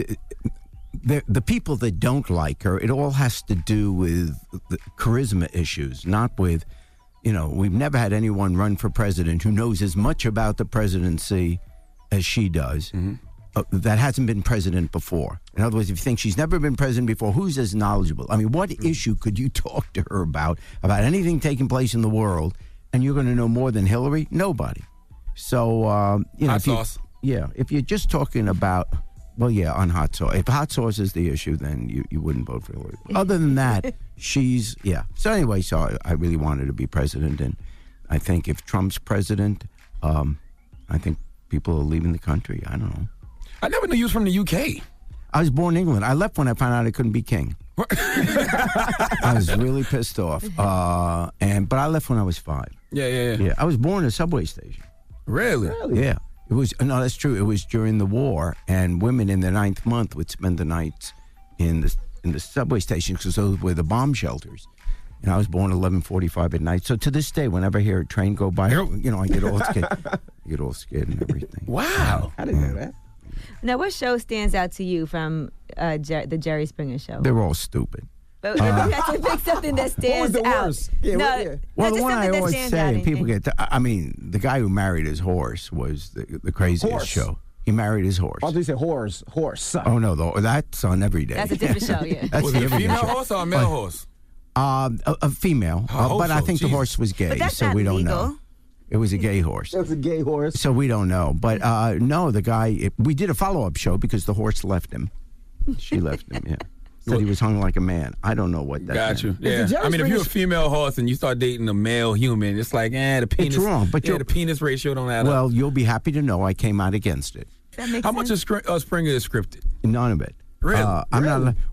the people that don't like her, it all has to do with the charisma issues, not with, we've never had anyone run for president who knows as much about the presidency as she does. That hasn't been president before. In other words, if you think she's never been president before, who's as knowledgeable? I mean, what issue could you talk to her about anything taking place in the world, and you're going to know more than Hillary? Nobody. So, Hot sauce. If you're just talking about, on hot sauce. If hot sauce is the issue, then you wouldn't vote for Hillary. Other than that, So anyway, I really wanted to be president, and I think if Trump's president, I think people are leaving the country. I don't know. I never knew you was from the UK. I was born in England. I left when I found out I couldn't be king. I was really pissed off. But I left when I was 5. Yeah. I was born in a subway station. Really? Yeah. No, that's true. It was during the war, and women in their 9th month would spend the nights in the subway station because those were the bomb shelters. And I was born 11:45 at night. So to this day, whenever I hear a train go by, I get all scared. I get all scared and everything. Wow. I didn't know that. Now, what show stands out to you from the Jerry Springer Show? They're all stupid. But if you had to pick something that stands the out. worst? Yeah, Well, the just one I something that always stands say, out and people get, the guy who married his horse was the craziest Horse. show. He married his horse. I thought you said horse. Oh, no, that's on every day. That's a different show, yeah. That's Was the it a everyday female show. horse or a male horse? A female, hope but I so. think the Jesus. horse was gay, But that's so not we don't legal. know. It was a gay horse. That's a gay horse. So we don't know. But no, the guy, we did a follow-up show because the horse left him. She left him, yeah. Said he was hung like a man. I don't know what that Got you. meant. Yeah. I mean, if you're a female horse and you start dating a male human, it's like, the penis. It's wrong, but the penis ratio don't add up. Well, you'll be happy to know I came out against it. How much of Springer is scripted? None of it. Really? I'm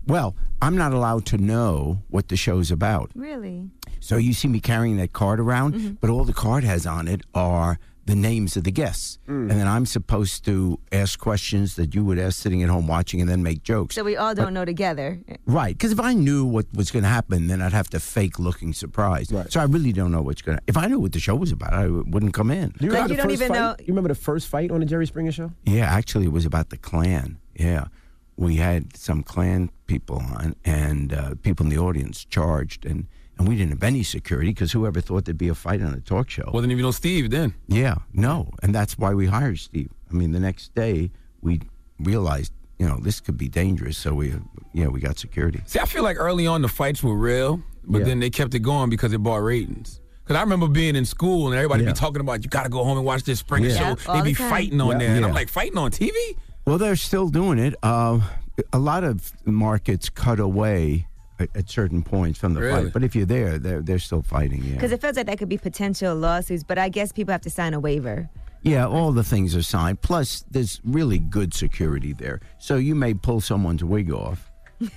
not allowed to know what the show's about. Really? So you see me carrying that card around, but all the card has on it are the names of the guests. And then I'm supposed to ask questions that you would ask sitting at home watching and then make jokes. So we all don't know together. Right, because if I knew what was going to happen, then I'd have to fake looking surprised. Right. So I really don't know what's going to. If I knew what the show was about, I wouldn't come in. Do you remember the first fight? You remember the first fight on the Jerry Springer Show? Yeah, actually, it was about the Klan. Yeah, we had some Klan people on, and people in the audience charged, and we didn't have any security because whoever thought there'd be a fight on a talk show? Wasn't even no Steve then. Yeah, no, and that's why we hired Steve. I mean, the next day we realized, this could be dangerous, so we got security. See, I feel like early on the fights were real, but then they kept it going because it brought ratings. Because I remember being in school and everybody be talking about, you got to go home and watch this Springer show. They be fighting on there. And I'm like, fighting on TV? Well, they're still doing it. A lot of markets cut away at certain points from the fight. But if you're there, they're still fighting, Because it feels like that could be potential lawsuits, but I guess people have to sign a waiver. Yeah, all the things are signed. Plus, there's really good security there. So you may pull someone's wig off.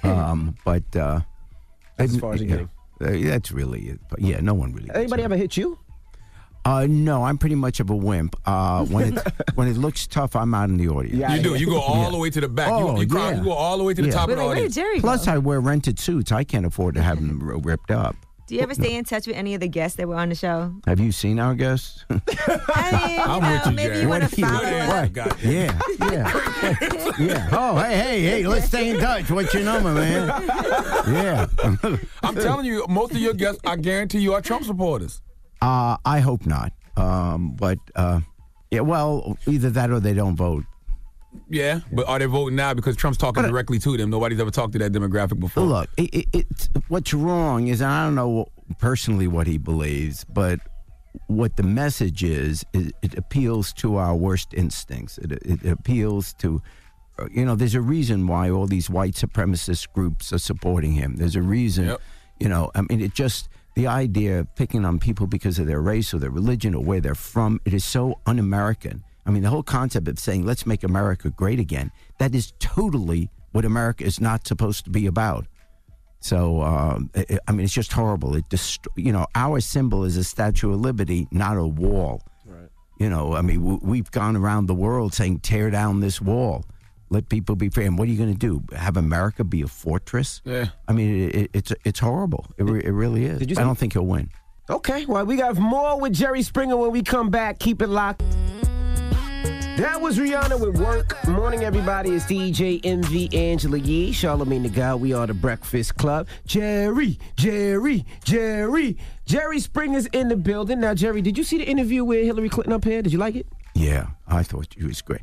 But that's as far as you're getting. That's really it. But yeah, no one really. Anybody ever hit you? No, I'm pretty much of a wimp. When it looks tough, I'm out in the audience. Yeah, you do. You go all the way to the back. You go all the way to the top of the audience. Plus, I wear rented suits. I can't afford to have them ripped up. Do you ever stay in touch with any of the guests that were on the show? Have you seen our guests? I'm with you, maybe Jerry. you want to follow What? Yeah. Yeah. Oh, hey, let's stay in touch. What's your number, man? Yeah. I'm telling you, most of your guests, I guarantee you, are Trump supporters. I hope not. But Yeah, well, either that or they don't vote. Yeah, but are they voting now because Trump's talking directly to them? Nobody's ever talked to that demographic before. Look, what's wrong is, I don't know personally what he believes, but what the message is it appeals to our worst instincts. It appeals to, there's a reason why all these white supremacist groups are supporting him. There's a reason, the idea of picking on people because of their race or their religion or where they're from, it is so un-American. I mean, the whole concept of saying, let's make America great again, that is totally what America is not supposed to be about. So, it's just horrible. Our symbol is a Statue of Liberty, not a wall. Right. We've gone around the world saying, tear down this wall. Let people be free. And what are you going to do? Have America be a fortress? Yeah. It's horrible. It really is. I don't think he'll win. Okay, well, we got more with Jerry Springer when we come back. Keep it locked. That was Rihanna with Work. Morning, everybody. It's DJ MV Angela Yee, Charlamagne the God. We are the Breakfast Club. Jerry Springer's in the building. Now, Jerry, did you see the interview with Hillary Clinton up here? Did you like it? Yeah, I thought it was great.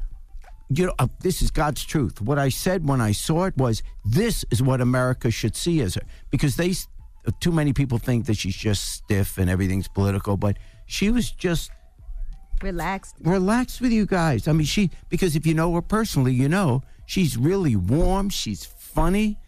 This is God's truth. What I said when I saw it was, this is what America should see as her. Because too many people think that she's just stiff and everything's political, but she was just relaxed with you guys. Because if you know her personally, she's really warm. She's funny,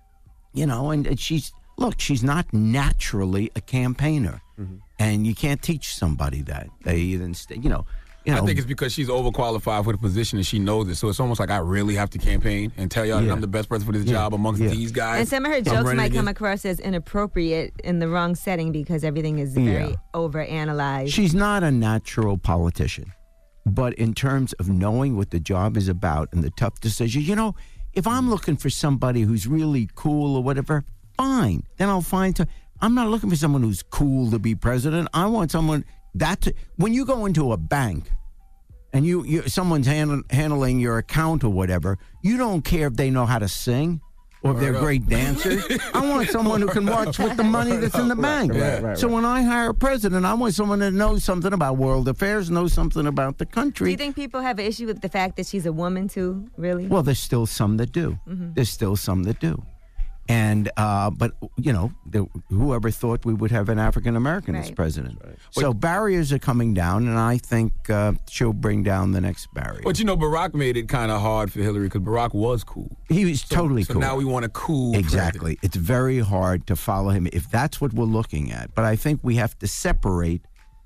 and she's not naturally a campaigner. Mm-hmm. And you can't teach somebody that. They even, I think it's because she's overqualified for the position and she knows it. So it's almost like I really have to campaign and tell y'all that I'm the best person for this job amongst these guys. And some of her jokes might come across as inappropriate in the wrong setting because everything is very overanalyzed. She's not a natural politician. But in terms of knowing what the job is about and the tough decisions, if I'm looking for somebody who's really cool or whatever, fine. Then I'll find I'm not looking for someone who's cool to be president. I want someone when you go into a bank and someone's handling your account or whatever, you don't care if they know how to sing or if they're great dancers. I want someone who can watch with the money that's in the bank. So when I hire a president, I want someone that knows something about world affairs, knows something about the country. Do you think people have an issue with the fact that she's a woman too, really? Well, there's still some that do. Mm-hmm. There's still some that do. And, but, whoever thought we would have an African-American as president. Right. So barriers are coming down, and I think she'll bring down the next barrier. But, Barack made it kind of hard for Hillary because Barack was cool. He was totally cool. So now we want a cool Exactly. president. It's very hard to follow him if that's what we're looking at. But I think we have to separate,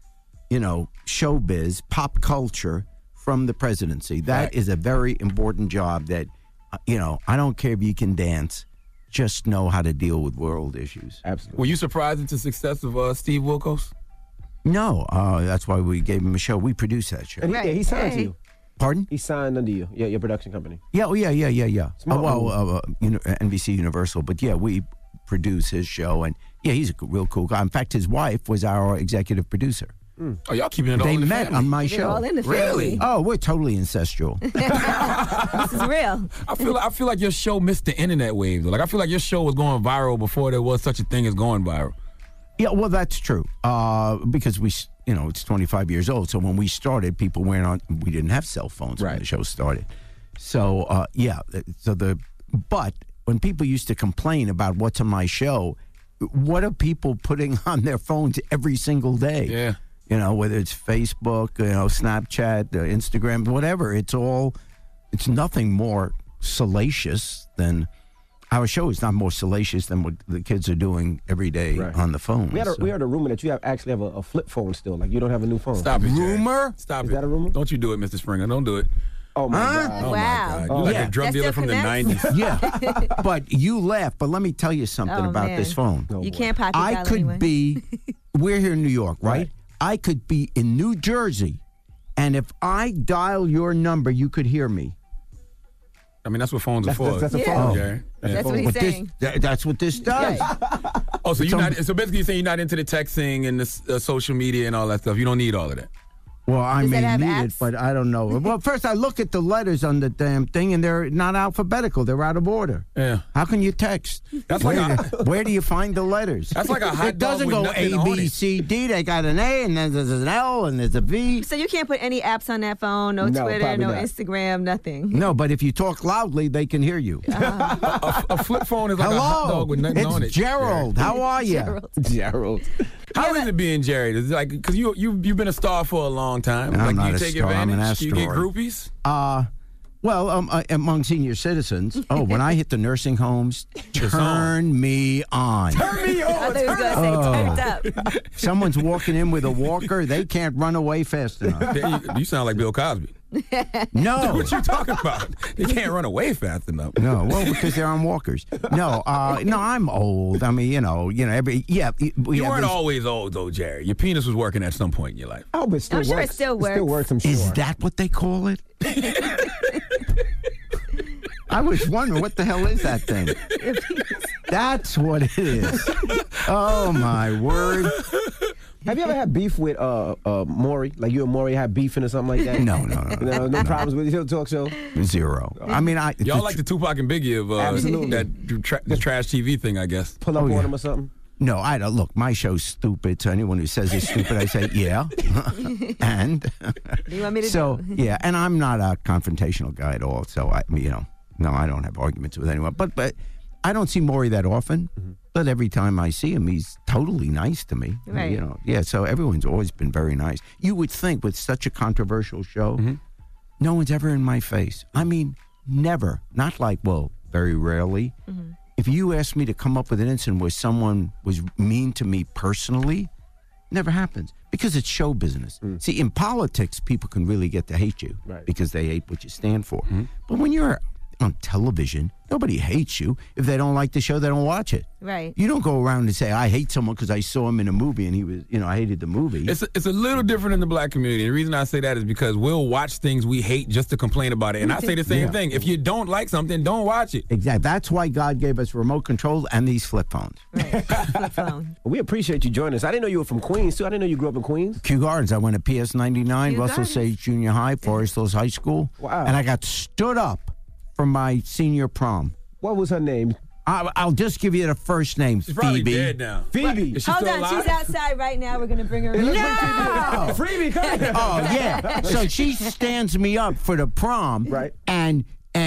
showbiz, pop culture from the presidency. That is a very important job that, I don't care if you can dance. Just know how to deal with world issues. Absolutely. Were you surprised at the success of Steve Wilkos? No. That's why we gave him a show. We produced that show. And he signed to you. Pardon? He signed under you. Yeah, your production company. Yeah. NBC Universal. But we produce his show. And he's a real cool guy. In fact, his wife was our executive producer. Mm. Oh, y'all keeping it all in the family. They met on my show. All in the family. Really? Oh, we're totally incestual. This is real. I feel like your show missed the internet wave. Though. I feel like your show was going viral before there was such a thing as going viral. Yeah, well, that's true. Because it's 25 years old. So when we started, people we didn't have cell phones when the show started. So, but when people used to complain about what's on my show, what are people putting on their phones every single day? Yeah. Whether it's Facebook, Snapchat, Instagram, whatever. It's nothing more salacious than our show is not more salacious than what the kids are doing every day on the phone. We heard a rumor that you actually have a flip phone still. Like you don't have a new phone. Stop it, rumor? Stop is it. that a rumor? Don't you do it, Mr. Springer. Don't do it. Oh, my God. Oh, wow. my God. You're like a drug dealer from the 90s. Yeah. But you laugh. But let me tell you something about this phone. You can't pocket dial I could be, we're here in New York, right? I could be in New Jersey, and if I dial your number, you could hear me. That's what phones are for. That's a phone. Okay. That's what he's saying. That's what this does. So basically you're saying you're not into the texting and the social media and all that stuff. You don't need all of that. Well, I Does may that have need apps? it, but I don't know. Well, first I look at the letters on the damn thing, and they're not alphabetical. They're out of order. Yeah. How can you text? That's where do you find the letters? That's like a hot It dog doesn't with go nothing A, on B, it. C, D. They got an A, and then there's an L, and there's a V. So you can't put any apps on that phone, no Twitter, probably no not. Instagram, nothing. No, but if you talk loudly, they can hear you. A flip phone is like a hot dog with nothing on it. It's Gerald. How are you? Gerald. How is it being Jerry? Is it like, because you've been a star for a long time. I'm like, not do you a take star, I'm an advantage? Do you get asteroid. groupies? Among senior citizens, when I hit the nursing homes, turn me on. I thought he was going to say turned up. Someone's walking in with a walker, they can't run away fast enough. You sound like Bill Cosby. No. What you talking about? They can't run away fast enough. No, well, because they're on walkers. No, I'm old. I mean, you weren't always old, though, Jerry. Your penis was working at some point in your life. Oh, but still I'm sure works. it still works. It still works, I'm sure. Is that what they call it? I was wondering, what the hell is that thing? That's what it is. Oh, my word. Have you ever had beef with Maury? Like you and Maury had beefing or something like that? No. No problems with your talk show? Zero. I mean, y'all like the Tupac and Biggie of Absolutely. the trash TV thing, I guess. Pull up on him or something? No, I don't. Look, my show's stupid. So anyone who says it's stupid, I say, yeah. And What do you want me to so, do? yeah, and I'm not a confrontational guy at all. So, I don't have arguments with anyone. But I don't see Maury that often. Mm-hmm. But every time I see him, he's totally nice to me. Right. Yeah, so everyone's always been very nice. You would think with such a controversial show, no one's ever in my face. I mean, never. Not like, very rarely. Mm-hmm. If you asked me to come up with an incident where someone was mean to me personally, never happens because it's show business. See, in politics, people can really get to hate you because they hate what you stand for. But when you're on television, nobody hates you. If they don't like the show, they don't watch it. Right. You don't go around and say, I hate someone because I saw him in a movie and he was, I hated the movie. It's a little different in the black community. And the reason I say that is because we'll watch things we hate just to complain about it. And I say the same thing. If you don't like something, don't watch it. Exactly. That's why God gave us remote controls and these flip phones. Flip phone. We appreciate you joining us. I didn't know you were from Queens, too. I didn't know you grew up in Queens. Kew Gardens. I went to PS 99, Kew Russell Gardens. Sage Junior High, Forest Hills High School. Wow. And I got stood up for my senior prom. What was her name? I'll just give you the first name, She's probably Phoebe. dead now. Phoebe. Is she Hold still on, alive? she's outside right now. We're going to bring her in. No! Freebie, come here. Oh, yeah. So she stands me up for the prom. Right. And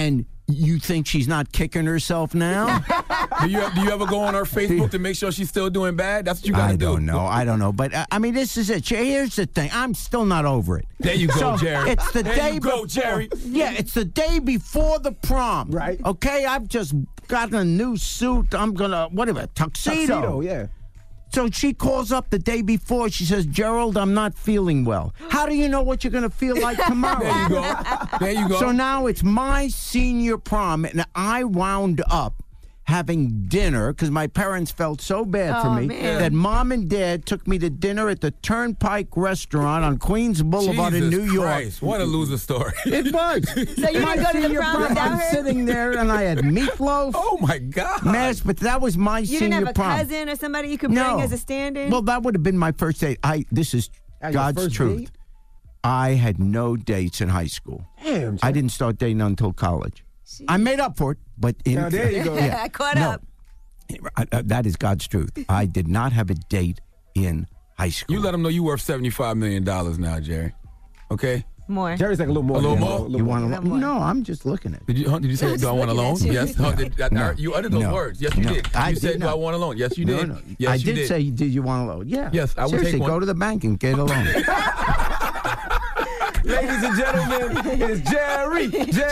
you think she's not kicking herself now? Do you ever go on her Facebook to make sure she's still doing bad? That's what you got to do. I don't know. But, I mean, this is it. Here's the thing. I'm still not over it. There you go, So, Jerry. It's the There day you go, before. Jerry. Yeah, it's the day before the prom. Right. Okay, I've just gotten a new suit. I'm going to, tuxedo. Yeah. So she calls up the day before. She says, Gerald, I'm not feeling well. How do you know what you're going to feel like tomorrow? There you go. There you go. So now it's my senior prom, and I wound up having dinner because my parents felt so bad for Oh, me man. that Mom and Dad took me to dinner at the Turnpike Restaurant on Queens Boulevard in Jesus New York. Christ, what a loser story. It was. So you My didn't go to the senior prom without I'm her? sitting there, and I had meatloaf. Oh, my God. Mass, but that was my You senior didn't have a prom. cousin or somebody you could bring as a stand-in? Well, that would have been my first date. This is Your God's first truth. date? I had no dates in high school. Damn. I didn't start dating until college. I made up for it, but Now, there you go. I caught up. That is God's truth. I did not have a date in high school. You let them know you worth $75 million now, Jerry. Okay? More. Jerry's like a little more. A little than more? that. You want Little more. No, I'm just looking at it. Did you say, do I want a loan? looking at you. Yes. You uttered those No. words. Yes, you No. did. I You did said, do not. I want a loan? Yes, you did. No. Yes, I you did say, did you want a loan? Yeah. Yes, I would Seriously, take one. go to the bank and get a loan. Ladies and gentlemen, it's Jerry.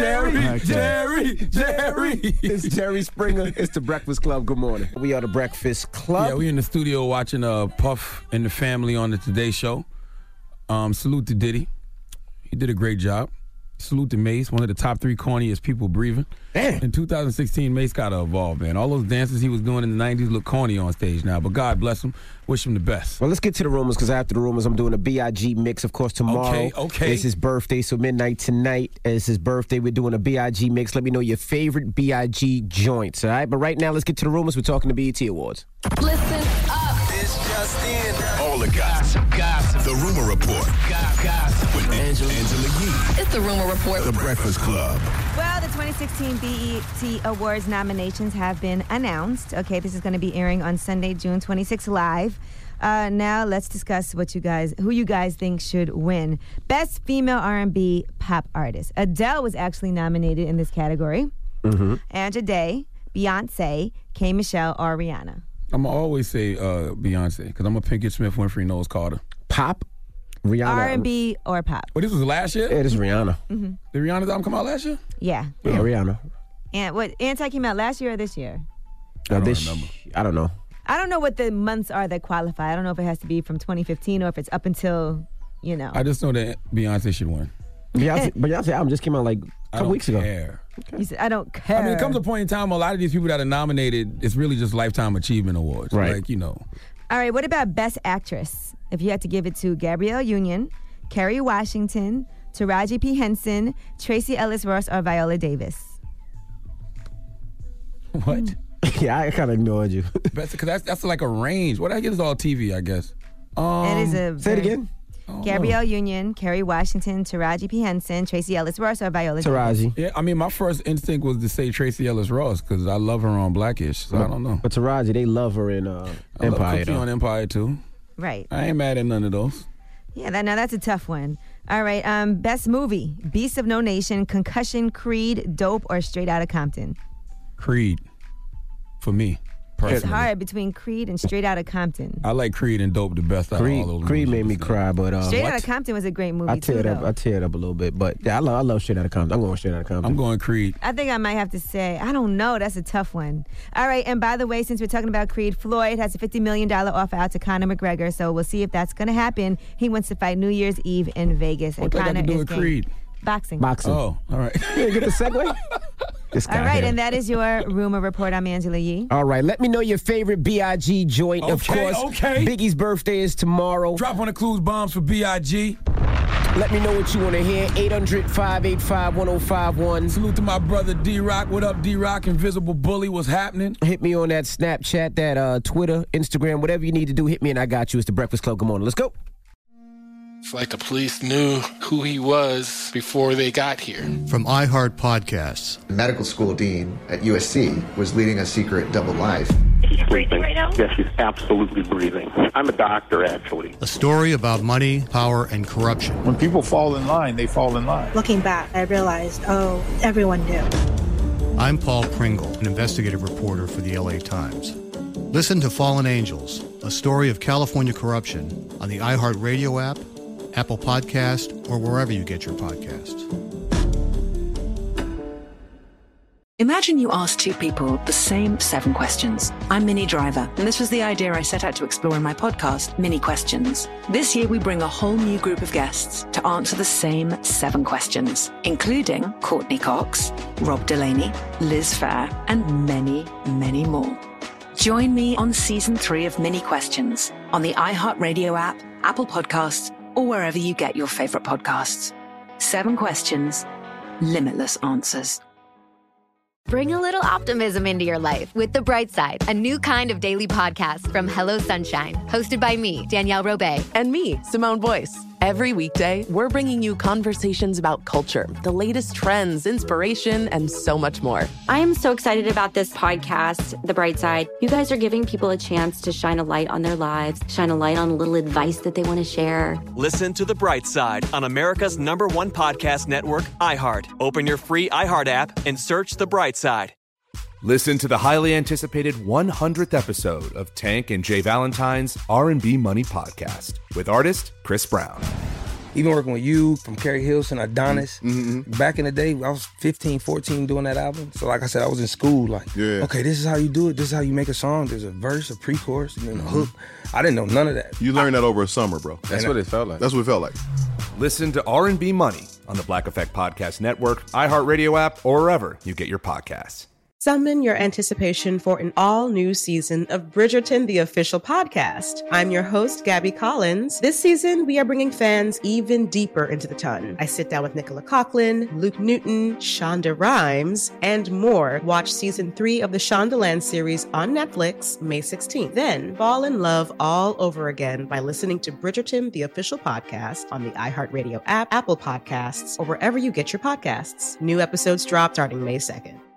It's Jerry Springer. It's the Breakfast Club. Good morning. We are the Breakfast Club. Yeah, we in the studio watching Puff and the family on the Today Show. Salute to Diddy. He did a great job. Salute to Mace, one of the top 3 corniest people breathing. Damn. In 2016, Mace got to evolve, man. All those dances he was doing in the 90s look corny on stage now, but God bless him. Wish him the best. Well, let's get to the rumors, because after the rumors, I'm doing a B.I.G. mix. Of course, tomorrow Okay. is his birthday, so midnight tonight is his birthday. We're doing a B.I.G. mix. Let me know your favorite B.I.G. joints, all right? But right now, let's get to the rumors. We're talking the BET Awards. Listen up. This just in. All the gossip. The Rumor Report. Gossip. With Angela Yee. It's the Rumor Report. The Breakfast Club. Well, the 2016 BET Awards nominations have been announced. Okay, this is going to be airing on Sunday, June 26th live. Now let's discuss who you guys think should win. Best Female R&B Pop Artist. Adele was actually nominated in this category. Andra Day, Beyonce, K. Michelle, or Rihanna. I'm going to always say Beyonce, because I'm a Pinkett Smith, Winfrey, Knowles Carter. Pop? Rihanna. R&B or pop. Well, this was last year? It is Rihanna. Mm-hmm. Did Rihanna's album come out last year? Yeah. Yeah, Rihanna. And what, Anti came out last year or this year? I don't remember. I don't know. I don't know what the months are that qualify. I don't know if it has to be from 2015 or if it's up until, I just know that Beyonce should win. Beyonce album just came out like a couple weeks ago. Okay. You said, I don't care. I mean, it comes a point in time, a lot of these people that are nominated, it's really just Lifetime Achievement Awards. Right. All right, what about Best Actress? If you had to give it to Gabrielle Union, Kerry Washington, Taraji P. Henson, Tracy Ellis Ross, or Viola Davis? What? Yeah, I kind of ignored you. Because that's like a range. What I get is all TV, I guess. It is say it again. Gabrielle Union, Kerry Washington, Taraji P. Henson, Tracy Ellis Ross, or Viola Davis? Yeah, I mean, my first instinct was to say Tracy Ellis Ross because I love her on Blackish, so I don't know. But Taraji, they love her in I Empire. love Cookie on Empire, too. Right. I ain't mad at none of those. Yeah, now that's a tough one. All right, Best Movie, Beasts of No Nation, Concussion, Creed, Dope, or Straight Outta Compton? Creed, for me. Personally. It's hard between Creed and Straight Outta Compton. I like Creed and Dope the best out of all those Creed made me cry, but Straight Outta Compton was a great movie I teared up a little bit, but yeah, I love Straight Outta Compton. I'm going Straight Outta Compton. I'm going Creed. I think I might have to say, I don't know. That's a tough one. All right, and by the way, since we're talking about Creed, Floyd has a $50 million offer out to Conor McGregor, so we'll see if that's going to happen. He wants to fight New Year's Eve in Vegas. What they got to do with Creed? Boxing. Oh, all right. Yeah, get the segue? All right, and that is your Rumor Report. I'm Angela Yee. All right, let me know your favorite B.I.G. joint. Of course, Biggie's birthday is tomorrow. Drop one of Clues bombs for B.I.G. Let me know what you want to hear. 800-585-1051. Salute to my brother D-Rock. What up, D-Rock? Invisible Bully, what's happening? Hit me on that Snapchat, that Twitter, Instagram, whatever you need to do, hit me and I got you. It's The Breakfast Club. Good morning. Let's go. It's like the police knew who he was before they got here. From iHeart Podcasts. The medical school dean at USC was leading a secret double life. He's breathing right now? Yes, he's absolutely breathing. I'm a doctor, actually. A story about money, power, and corruption. When people fall in line, they fall in line. Looking back, I realized, everyone knew. I'm Paul Pringle, an investigative reporter for the LA Times. Listen to Fallen Angels, a story of California corruption on the iHeartRadio app, Apple Podcast, or wherever you get your podcasts. Imagine you ask two people the same 7 questions. I'm Minnie Driver, and this was the idea I set out to explore in my podcast, Mini Questions. This year, we bring a whole new group of guests to answer the same 7 questions, including Courtney Cox, Rob Delaney, Liz Phair, and many, many more. Join me on Season 3 of Mini Questions on the iHeartRadio app, Apple Podcasts, or wherever you get your favorite podcasts. 7 questions, limitless answers. Bring a little optimism into your life with The Bright Side, a new kind of daily podcast from Hello Sunshine, hosted by me, Danielle Robay. And me, Simone Boyce. Every weekday, we're bringing you conversations about culture, the latest trends, inspiration, and so much more. I am so excited about this podcast, The Bright Side. You guys are giving people a chance to shine a light on their lives, shine a light on a little advice that they want to share. Listen to The Bright Side on America's #1 podcast network, iHeart. Open your free iHeart app and search The Bright Side. Listen to the highly anticipated 100th episode of Tank and Jay Valentine's R&B Money Podcast with artist Chris Brown. Even working with you, from Carrie Hilson, Adonis, back in the day, I was 15, 14 doing that album. So like I said, I was in school okay, this is how you do it. This is how you make a song. There's a verse, a pre-chorus, and then a hook. I didn't know none of that. You learned that over a summer, bro. That's what it felt like. That's what it felt like. Listen to R&B Money on the Black Effect Podcast Network, iHeartRadio app, or wherever you get your podcasts. Summon your anticipation for an all-new season of Bridgerton, the official podcast. I'm your host, Gabby Collins. This season, we are bringing fans even deeper into the ton. I sit down with Nicola Coughlan, Luke Newton, Shonda Rhimes, and more. Watch Season 3 of the Shondaland series on Netflix May 16th. Then, fall in love all over again by listening to Bridgerton, the official podcast on the iHeartRadio app, Apple Podcasts, or wherever you get your podcasts. New episodes drop starting May 2nd.